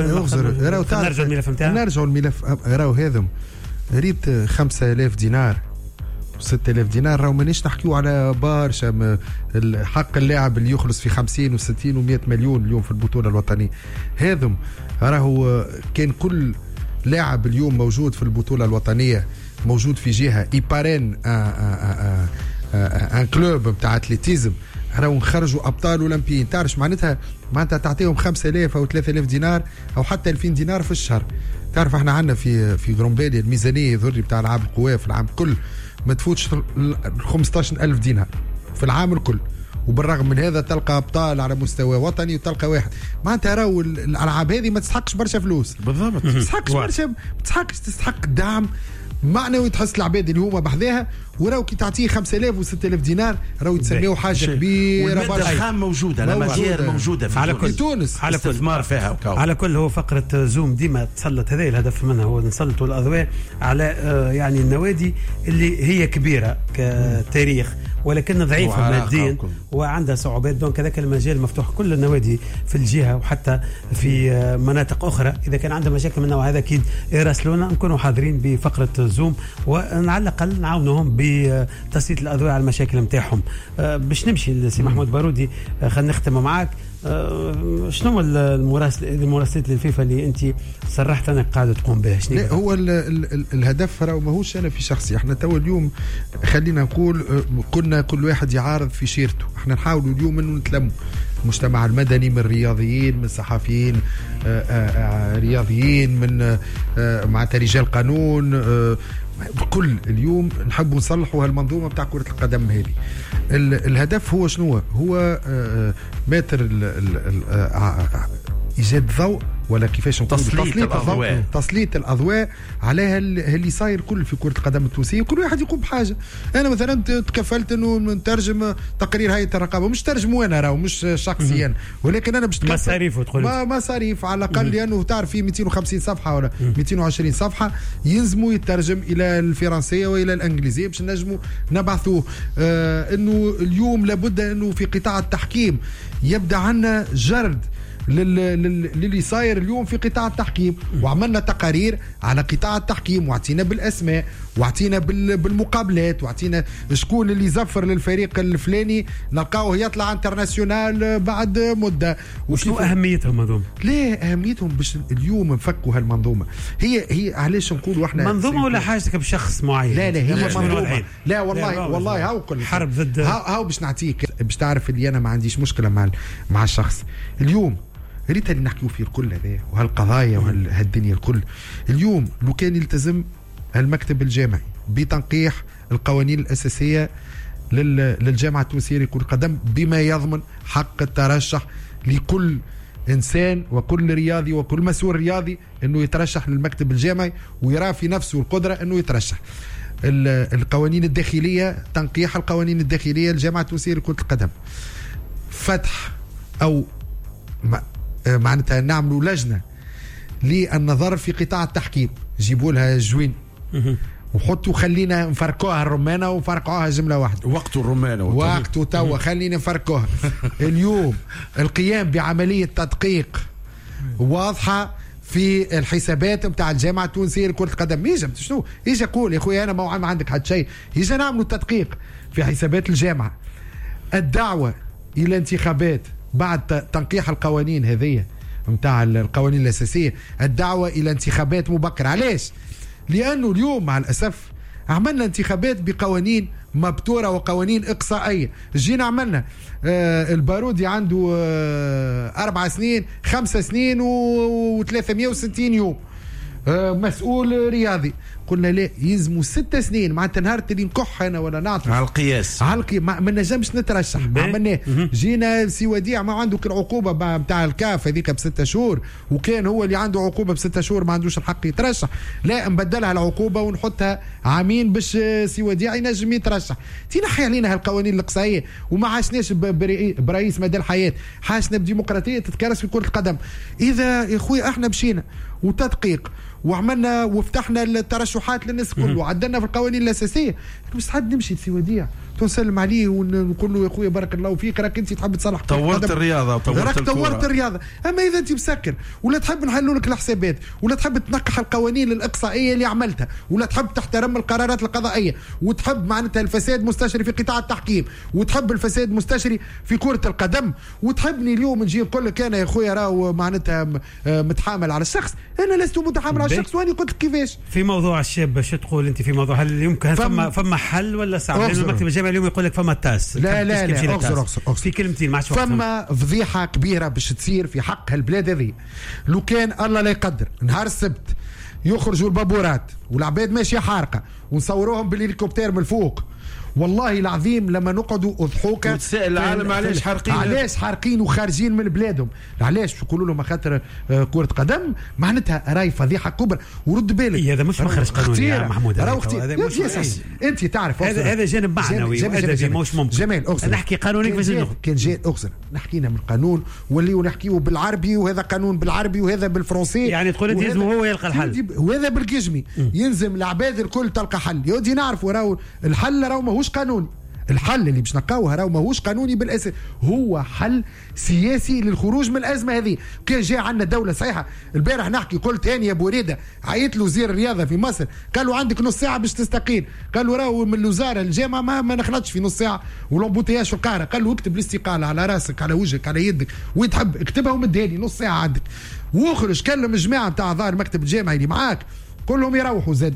نرجع الملف نتاعنا نرجع الملف راهو هذا ريت خمسة آلاف دينار ستة آلاف دينار. راهو مانيش نحكيو على برشا حق اللاعب اللي يخلص في خمسين وستين ومئة مليون اليوم في البطولة الوطنية. هذا راهو كان كل لاعب اليوم موجود في البطولة الوطنية موجود في جهة يبارين ان كلوب بتاع اتليتيزم، راهو نخرجوا ابطال اولمبيين. تعرف معناتها معناتها تعطيهم خمسة آلاف او ثلاثة آلاف دينار او حتى ألفين دينار في الشهر. تعرف احنا عندنا في في غرومبالي الميزانيه الذري بتاع العاب القوى في العام الكل ما تفوتش خمسطاش ألف دينار في العام الكل، وبالرغم من هذا تلقى ابطال على مستوى وطني وتلقى واحد. معناتها راهو الالعاب هذه ما تسحقش برشا فلوس بالضبط، ما تسحقش برشا، ما تسحقش تستحق دعم معنوي تحس العباد اللي هما بحذاها. وراو كي تعطيه خمسة آلاف وستة آلاف دينار راهو يتسميو حاجه كبيره. الماده الخام موجوده، الماتير موجوده في على كل تونس، على كل استثمار فيها وكاو. على كل هو فقره زوم ديما تسلط، هذا الهدف منها هو نسلطوا الاضواء على يعني النوادي اللي هي كبيره كتاريخ ولكن ضعيفه ماديا وعندها صعوبات. دونك هذاك المجال مفتوح كل النوادي في الجهه وحتى في مناطق اخرى. اذا كان عندها مشاكل من النوع هذا اكيد يراسلونا نكونوا حاضرين بفقره زوم وعلى الاقل نعاونهم بتسليط الاضواء على المشاكل نتاعهم. باش نمشي لسي محمود بارودي، خلينا نختم معاك. شنو المراسلات للفيفا اللي انت صرحت انك قاعده تقوم بها؟ شنو هو ال ال ال الهدف راهو ماهوش انا في شخصي. احنا تو اليوم خلينا نقول كنا كل واحد يعارض في شيرته. احنا نحاولوا اليوم انه نتلموا المجتمع المدني من رياضيين من صحفيين آآ آآ رياضيين من مع رجال قانون كل اليوم نحب نصلحوا هالمنظومه بتاع كره القدم هذه. الهدف هو شنو هو ماتر ايجاد ضوء ولا كيفاش نقول تسليط الاضواء تسليط الاضواء على اللي صاير كل في كره القدم التونسيه. كل واحد يقوم بحاجه. انا مثلا تكفلت انه نترجم تقرير هيئه الرقابه، مش ترجمه انا راهو مش شخصيا، ولكن انا باش مصاريف تقول ما مصاريف على الاقل، لانه تعرف في مئتين وخمسين صفحه ولا مئتين وعشرين صفحه يلزموا يترجم الى الفرنسيه والى الانجليزيه باش نجموا نبعثوه. آه انه اليوم لابد انه في قطاع التحكيم يبدا عنا جرد للي صاير اليوم في قطاع التحكيم، وعملنا تقارير على قطاع التحكيم واعطينا بالاسماء واعطينا بالمقابلات واعطينا شكون اللي زفر للفريق الفلاني نلقاوه يطلع انترناسيونال بعد مده. وشنو اهميتهم هذوما؟ ليه اهميتهم؟ باش اليوم نفكوا هالمنظومه. هي هي علاش نقولوا احنا منظومه ولا حاجتك بشخص معين؟ لا لا هي لا منظومه. لا والله لا والله هاو كل حرب ضد هاو, هاو باش نعطيك باش تعرف اللي انا ما عنديش مشكله مع مع الشخص. اليوم ريت اللي نحكيو فيه الكل هذا وهالقضايا وهالدنيا الكل. اليوم لو كان يلتزم المكتب الجامعي بتنقيح القوانين الاساسيه للجامعه التونسيه لكرة القدم بما يضمن حق الترشح لكل انسان وكل رياضي وكل مسؤول رياضي انه يترشح للمكتب الجامعي ويرى في نفسه القدره انه يترشح. القوانين الداخليه، تنقيح القوانين الداخليه للجامعه التونسيه لكرة القدم، فتح او معناتها نعملوا لجنه للنظر في قطاع التحكيم، جيبوا لها جوين وحطوا خلينا نفركوها الرمانه ونفرقوها جمله واحده. وقت الرمانه وقت توا خلينا نفركوها. اليوم القيام بعمليه تدقيق واضحه في الحسابات نتاع الجامعه التونسيه لكرة القدم. يجي شنو يجي يقول يا خويا انا ما عندك حد شيء، يجي نعملوا تدقيق في حسابات الجامعه. الدعوه الى انتخابات بعد تنقيح القوانين هذه نتاع القوانين الاساسيه، الدعوه الى انتخابات مبكره. علاش؟ لانه اليوم مع الاسف عملنا انتخابات بقوانين مبتوره وقوانين اقصائيه. جينا عملنا آه البارودي عنده آه اربع سنين خمسة سنين وثلاثمية وستين يوم آه مسؤول رياضي. قلنا لا يلزموا ستة سنين معناتها نهار اللي نكح انا ولا نعطي على القياس على القياس ما, ما نجمش نترشح. عملنا جينا سي وديع ما عنده العقوبه نتاع الكاف هذيك بستة شهور، وكان هو اللي عنده عقوبه بستة شهور ما عندوش الحق يترشح. لا نبدلها العقوبه ونحطها عامين باش سي وديع ينجم يترشح. تنحي علينا هالقوانين الاقصائيه وما عاشناش برئيس مدى الحياه، حاشنا بديمقراطيه تتكرس في كرة القدم. اذا يا خويا احنا مشينا وتدقيق وعملنا وفتحنا الترشحات للناس كله وعدلنا في القوانين الاساسيه، مستعد نمشي لسي وديع تنسلم عليه ونقول له يا خويا بارك الله فيك راك انت تحب تصلح طورت الرياضه وطورت الكوره، طورت الرياضه. اما اذا انت مسكر ولا تحب نحلوا لك الحسابات ولا تحب تنقح القوانين الاقصائيه اللي عملتها ولا تحب تحترم القرارات القضائيه وتحب معناتها الفساد مستشري في قطاع التحكيم وتحب الفساد مستشري في كره القدم وتحبني اليوم نجي نقول لك انا يا خويا راهو معناتها متحامل على الشخص، انا لست متحامل على الشخص واني قلت لك كيفاش. في موضوع الشاب شو تقول انت في موضوع هل يمكن هل فما فما حل ولا صعب؟ لأن المكتب الجامعي اليوم يقول لك فما التاس. لا لا لا اغزر اغزر في كلمتين ما عادش وقت. فما فضيحه كبيره باش تصير في حق هالبلاد هذه. لو كان الله لا يقدر نهار السبت يخرجوا البابورات والعباد ماشيه حارقه ونصوروهم بالهليكوبتر من الفوق، والله العظيم لما نقعدوا اضحوكا وتسائل العالم علاش حارقين علاش حارقين وخارجين من بلادهم. علاش يقولوا لهم خاطر كرة قدم معناتها راي فضيحه كبرى. ورد بالك هذا مش مخرج قانوني يا محمود، هذا مش انت تعرف هذا هذا جانب معنوي وادبي مش ممكن. جمال اغزر نحكي قانوني كيفاش نخرج كان جاء اغزر نحكينا من القانون واللي نحكيوه بالعربي وهذا قانون بالعربي وهذا بالفرنسي، يعني تقول انت لازم هو يلقى الحل وهذا بالقجمي يلزم العباد الكل تلقى حل. يودي نعرفوا راهو الحل راهو ماهوش قانوني، الحل اللي باش نلقاوه راهو ماهوش قانوني بالاساس، هو حل سياسي للخروج من الازمه هذه. كان جاء عندنا دوله صحيحه. البارح نحكي قلت هاني يا بوريده عيط له وزير الرياضه في مصر قال له عندك نص ساعه باش تستقيل، قال له راهو من الوزاره الجامعه ما, ما نخلطش في نص ساعه ولومبوتياج في القاهره، قال له اكتب الاستقاله على راسك على وجهك على يدك وين تحب اكتبها ومدها لي نص ساعه عندك، واخرج كلم الجماعه نتاع اعضاء المكتب الجامعي اللي معاك كلهم يروحوا زاد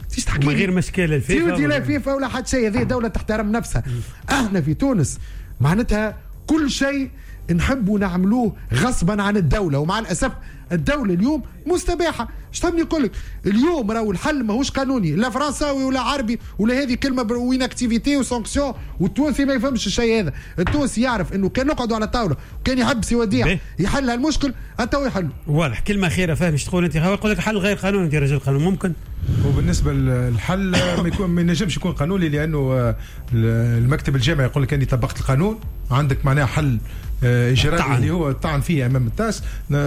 من غير مشكله الفيفا ولا لا فيفا ولا حد شيء. هذه دوله تحترم نفسها. احنا في تونس معناتها كل شيء نحبوا نعملوه غصبا عن الدوله، ومع الاسف الدوله اليوم مستباحه. اش تبني نقول لك اليوم راهو الحل ماهوش قانوني لا فرنساوي ولا عربي ولا هذه كلمه وين اكتيفيتي وسانكسيون، والتونسي ما يفهمش الشيء هذا. التونسي يعرف انه كان نقعدوا على الطاوله وكان يحب سي وديع يحل هالمشكل حتى هو يحل. واضح. كلمه اخيره فاهم ايش تقول انت؟ يقول لك حل غير قانوني. انت رجل قانون ممكن وبالنسبه للحل ما يكون ما ينجمش يكون قانوني، لانه المكتب الجامعي يقول لك اني طبقت القانون. عندك معناها حل اجراء اللي هو الطعن فيه امام التاس.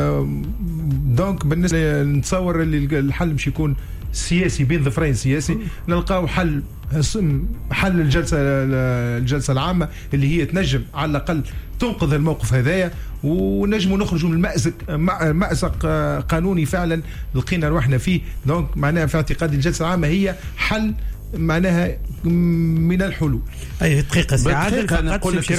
دونك بالنسبه نتصور اللي الحل مش يكون سياسي بين ظفرين سياسي، نلقاو حل حل الجلسه الجلسه العامه اللي هي تنجم على الاقل تنقذ الموقف هذايا، ونجموا نخرجوا من مأزق مأزق قانوني فعلا لقينا روحنا فيه. دونك معناها في اعتقادي الجلسه العامه هي حل معناها من الحلول. اي دقيقه سي عادل فقط نقول لك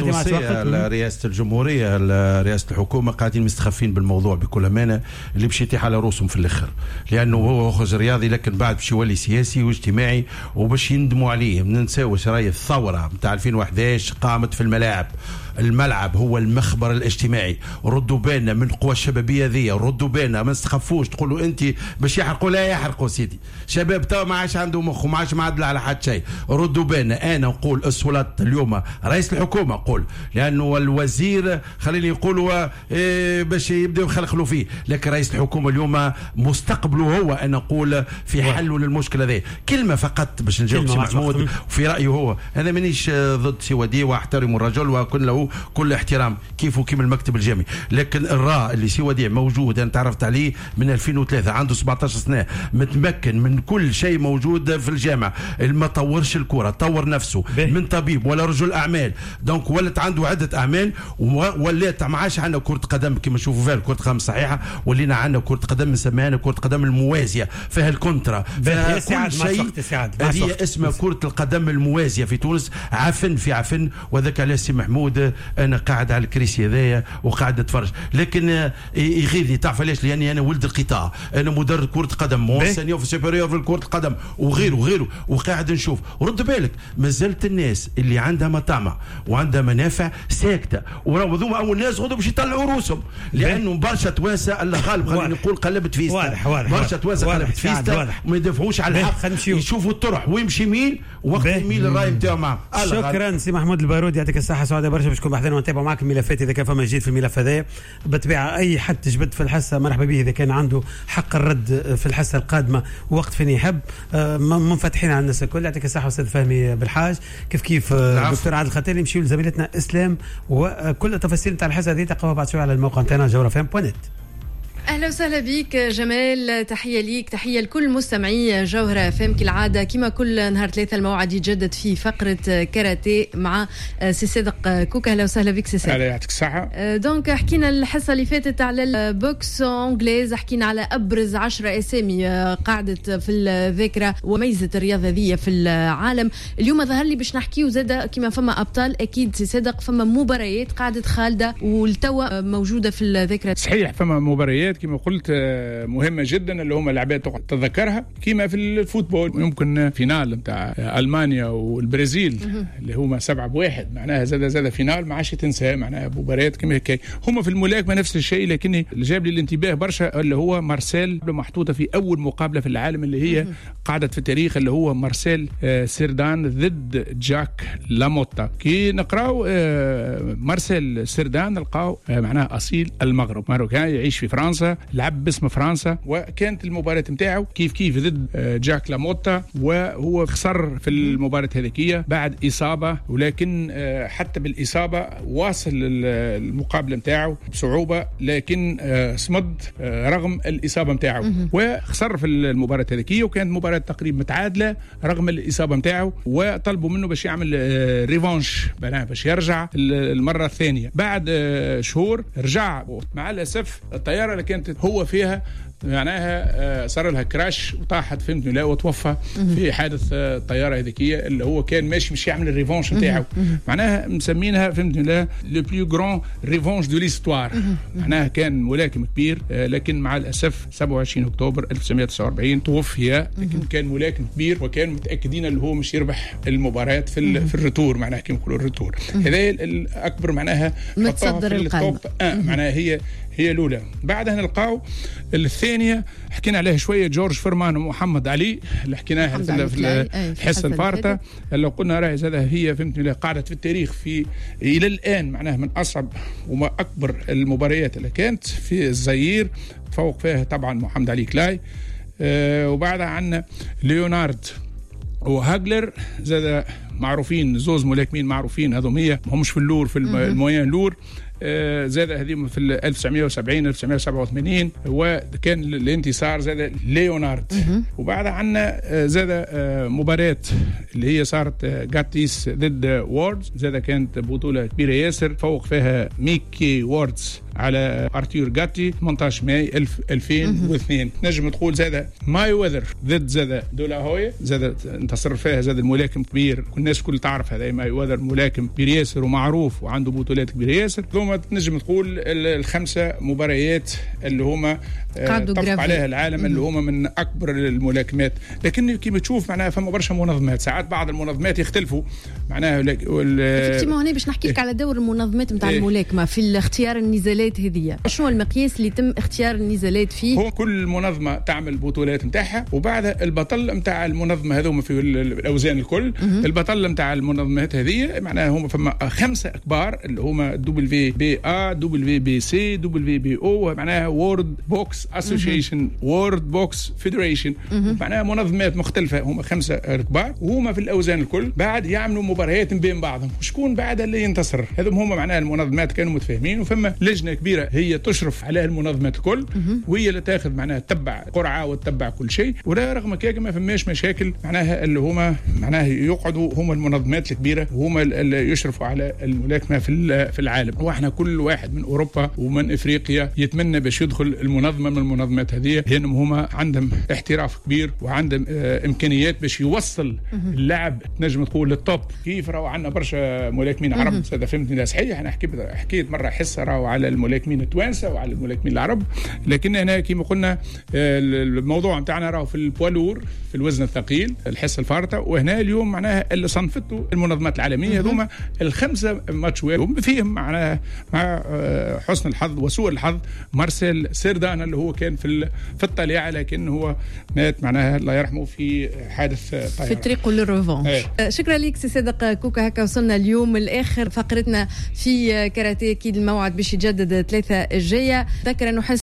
رئاسه الجمهوريه رئاسه الحكومه قاعدين مستخفين بالموضوع بكل امانه، اللي باش يتيح على روسهم في الاخر، لانه هو خرج رياضي لكن بعد باش يولي سياسي واجتماعي وباش يندموا عليه. ما ننساوش راهي الثوره نتاع ألفين وأحد عشر قامت في الملاعب، الملعب هو المخبر الاجتماعي. ردوا بالنا من القوى الشبابيه ذي، ردوا بالنا ما نستخفوش تقولوا انت باش يحرقوا، لا يحرقوا سيدي، شباب تو ما عادش عنده مخ وما عادش معدل على حد شيء. ردوا بالنا. انا نقول السلطات اليوم رئيس الحكومه قول، لانه الوزير خليني يقولوا إيه باش يبداو يخلخلوا فيه، لكن رئيس الحكومه اليوم مستقبله هو انا نقول في حل للمشكله ذي. كلمه فقط باش نجاوب سي محمود في رايه هو، انا مانيش ضد سي ودي واحترم الرجل وكن له كل احترام كيف وكيف المكتب الجامعي، لكن الراء اللي سي وديع موجود انا تعرفت عليه من ألفين وثلاثة، عنده سبعطاش سنه، متمكن من كل شيء موجود في الجامعه، ما طورش الكره، طور نفسه بيه. من طبيب ولا رجل اعمال، دونك ولات عنده عده اعمال، ولات ما عادش عندنا كره قدم كما نشوفوا فيها كره قدم صحيحه، ولينا عندنا كره قدم نسميها كره قدم الموازيه، فيها الكونترا، فيها كل شيء. هي اسمها كره القدم الموازيه في تونس، عفن في عفن. وذاك على سي محمود انا قاعد على الكرسي هذايا وقاعد اتفرج، لكن يغيظني تعرف ليش؟ لاني انا ولد القطاع، انا مدرب كره قدم مونسينيور في سوبيريور في كره القدم وغيره وغيره، وقاعد نشوف. ورد بالك مازالت الناس اللي عندها مطامع وعندها منافع ساكته، وراهو هذوما اول ناس غدوا باش يطلعوا روسهم، لانه برشا توانسه الله غالب خلينا نقول قلبت فيستا، برشا توانسه قلبت فيستا وما يدافعوش على الحق، يشوفوا الطرح ويمشي يميل وقت يميل الراي نتاعو معاه. شكرا سي محمود البارودي، يعطيك الصحه، سعاده برشا باش نكون بحثنا ونتابعوا معك الملفات اذا كان فما جديد في الملف هذا. بالطبيعه اي حد تجبد في الحصه مرحبا به، اذا كان عنده حق الرد في الحصه القادمه وقت فين يحب، منفتحين على الناس الكل. يعطيك الصحه استاذ فهمي بالحاج، كيف كيف دكتور عادل الختالي. نمشيو لزميلتنا اسلام وكل التفاصيل نتاع الحصه هذه تلقاوها بعد شويه على الموقع نتاعنا جوهره فهم دوت نت. اهلا وسهلا بك جمال، تحيه ليك، تحيه لكل مستمعي جوهره فهم. كالعاده كما كل نهار ثلاثة الموعد يتجدد في فقره كاراتيه مع سي صادق كوكا. اهلا وسهلا بك سي صادق. يعطيك الصحه. دونك حكينا الحصه اللي فاتت على البوكس انجليز، حكينا على ابرز عشرة اسامي قاعدت في الذاكره وميزه الرياضه ذي في العالم. اليوم ظهر لي باش نحكيو زاده كما فما ابطال، اكيد سي صادق فما مباريات قاعدت خالده والتوا موجوده في الذاكره. صحيح فما مباريات كما قلت مهمة جدا اللي هم لعبات تتذكرها كما في الفوتبول. يمكن فينال نتاع ألمانيا والبرازيل اللي هما سبعة بواحد، معناها زاد زاد فينال ما عادش تنسى، معناها مباريات كما هيك. هما في الملاكمة نفس الشيء، لكن اللي جاب لي الانتباه برشا اللي هو مارسيل محطوطة في أول مقابلة في العالم اللي هي قعدت في التاريخ، اللي هو مارسيل سيردان ضد جاك لاموتا. كي نقراو مارسيل سيردان نلقاو معناها أصيل المغرب، ماروكان يعيش في فرنسا، لعب باسم فرنسا، وكانت المباراة متاعه كيف كيف ضد جاك لاموتا، وهو خسر في المباراة هذيكية بعد إصابة، ولكن حتى بالإصابة واصل المقابلة متاعه بصعوبة، لكن صمد رغم الإصابة متاعه وخسر في المباراة هذيكية، وكانت مباراة تقريبا متعادلة رغم الإصابة متاعه، وطلبوا منه باش يعمل ريفانش باش يرجع المرة الثانية. بعد شهور رجع، مع الأسف الطيارة اللي كانت هو فيها معناها صار لها كراش وطاحت فهمتني لا وتوفى في حادث الطياره هذيكيه اللي هو كان ماشي مش يعمل الريفونش نتاعو، معناها مسمينها فهمتني لا لو بلو غران ريفونش دو ليستوار، معناها كان ملاكم كبير، لكن مع الاسف سبعة وعشرين اكتوبر ألف وتسعمائة وتسعة وأربعين توفي، لكن كان ملاكم كبير وكان متاكدين اللي هو مش يربح المباراه في في الريتور، معناها كيما يقولوا الريتور هذا الاكبر، معناها متصدر القائمه، آه معناها هي هي الأولى. بعدها نلقاو الثانية حكينا عليها شوية، جورج فرمان ومحمد علي اللي حكيناها في, في الحصة الفارطة، اللي قلنا راهي هذا هي فهمتني قاعدة في التاريخ في إلى الآن، معناها من أصعب وما أكبر المباريات اللي كانت في الزئير، تفوق فيها طبعا محمد علي كلاي. آه وبعدها عندنا ليونارد وهاجلر، زاد معروفين، زوز ملاكمين معروفين هذوم هي همش في اللور في الموين لور. آه زاد هذه في ألف وتسعمائة وسبعين ألف وتسعمائة وسبعة وثمانين وكان الانتصار زاد ليونارد. وبعد عنا آه زاد آه مباراة اللي هي صارت آه جاتيس ضد ووردز، زاد كانت بطولة كبيرة ياسر فوق فيها ميكي ووردز على ارتيور جاتي ثمانية عشر ماي ألفين واثنين. نجم تقول زاد ماي وذر ضد زاد دولا هوي، زاد انتصر فيها زاد الملاكم كبير، كل الناس كل تعرف هذا ماي وذر ملاكم كبير ياسر ومعروف وعنده بطولات كبيرة ياسر. ثم تنجم تقول الخمسة مباريات اللي هما طبق عليها العالم اللي هما من اكبر الملاكمات. لكن كيما تشوف معناها فما برشا منظمات، ساعات بعض المنظمات يختلفوا معناها افكتيمون هنا باش نحكي لك على دور المنظمات نتاع إيه؟ الملاكمه في اختيار النزالات هذه، شنو المقياس اللي يتم اختيار النزالات فيه؟ هو كل منظمه تعمل بطولات نتاعها، وبعد البطل نتاع المنظمه هذوما في الاوزان الكل م-م. البطل نتاع المنظمات هذه معناها هما فما خمسه كبار اللي هما دبليو بي ا دبليو بي سي دبليو بي او معناها وورد بوكس اسوسيشن وورد بوكس فيدريشن، معناها منظمات مختلفه هما خمسه كبار وهما في الاوزان الكل. بعد يعملوا مباريات بين بعضهم وشكون بعد اللي ينتصر. هذم هما معناها المنظمات كانوا متفاهمين، وفما لجنه كبيره هي تشرف على المنظمات الكل وهي اللي تاخذ معناها تتبع قرعه وتتبع كل شيء. ولا رغم كذا ما فماش مشاكل معناها اللي هما معناها يقعدوا هما المنظمات الكبيره وهما اللي يشرفوا على الملاكمه في في العالم. واحنا كل واحد من اوروبا ومن افريقيا يتمنى باش يدخل المنظمه من المنظمات هذه، لانهم هما عندهم احتراف كبير وعندهم اه امكانيات باش يوصل اللعب نجم تقول للتوب. كيف راهو عندنا برشا ملاكمين عرب، هذا فهمتني صحيح. انا حكيت حكيت مره حصه راهو على الملاكمين التوانسه وعلى الملاكمين العرب، لكن هنا كما قلنا الموضوع نتاعنا راهو في البوالور في الوزن الثقيل الحصه الفارطه. وهنا اليوم معناها اللي صنفته المنظمات العالميه هذوما الخمسه ماتشوات فيهم معناها مع حسن الحظ وسوء الحظ مارسيل سيردان اللي هو كان في في الطليعه، لكن هو مات معناها الله يرحمه في حادث طيران في طريقه للريفانش. ايه. شكرا لك سي صادق كوكا. هكا وصلنا اليوم الاخر فقرتنا في كاراتيه. اكيد الموعد باش يتجدد ثلاثه الجايه. ذكر انه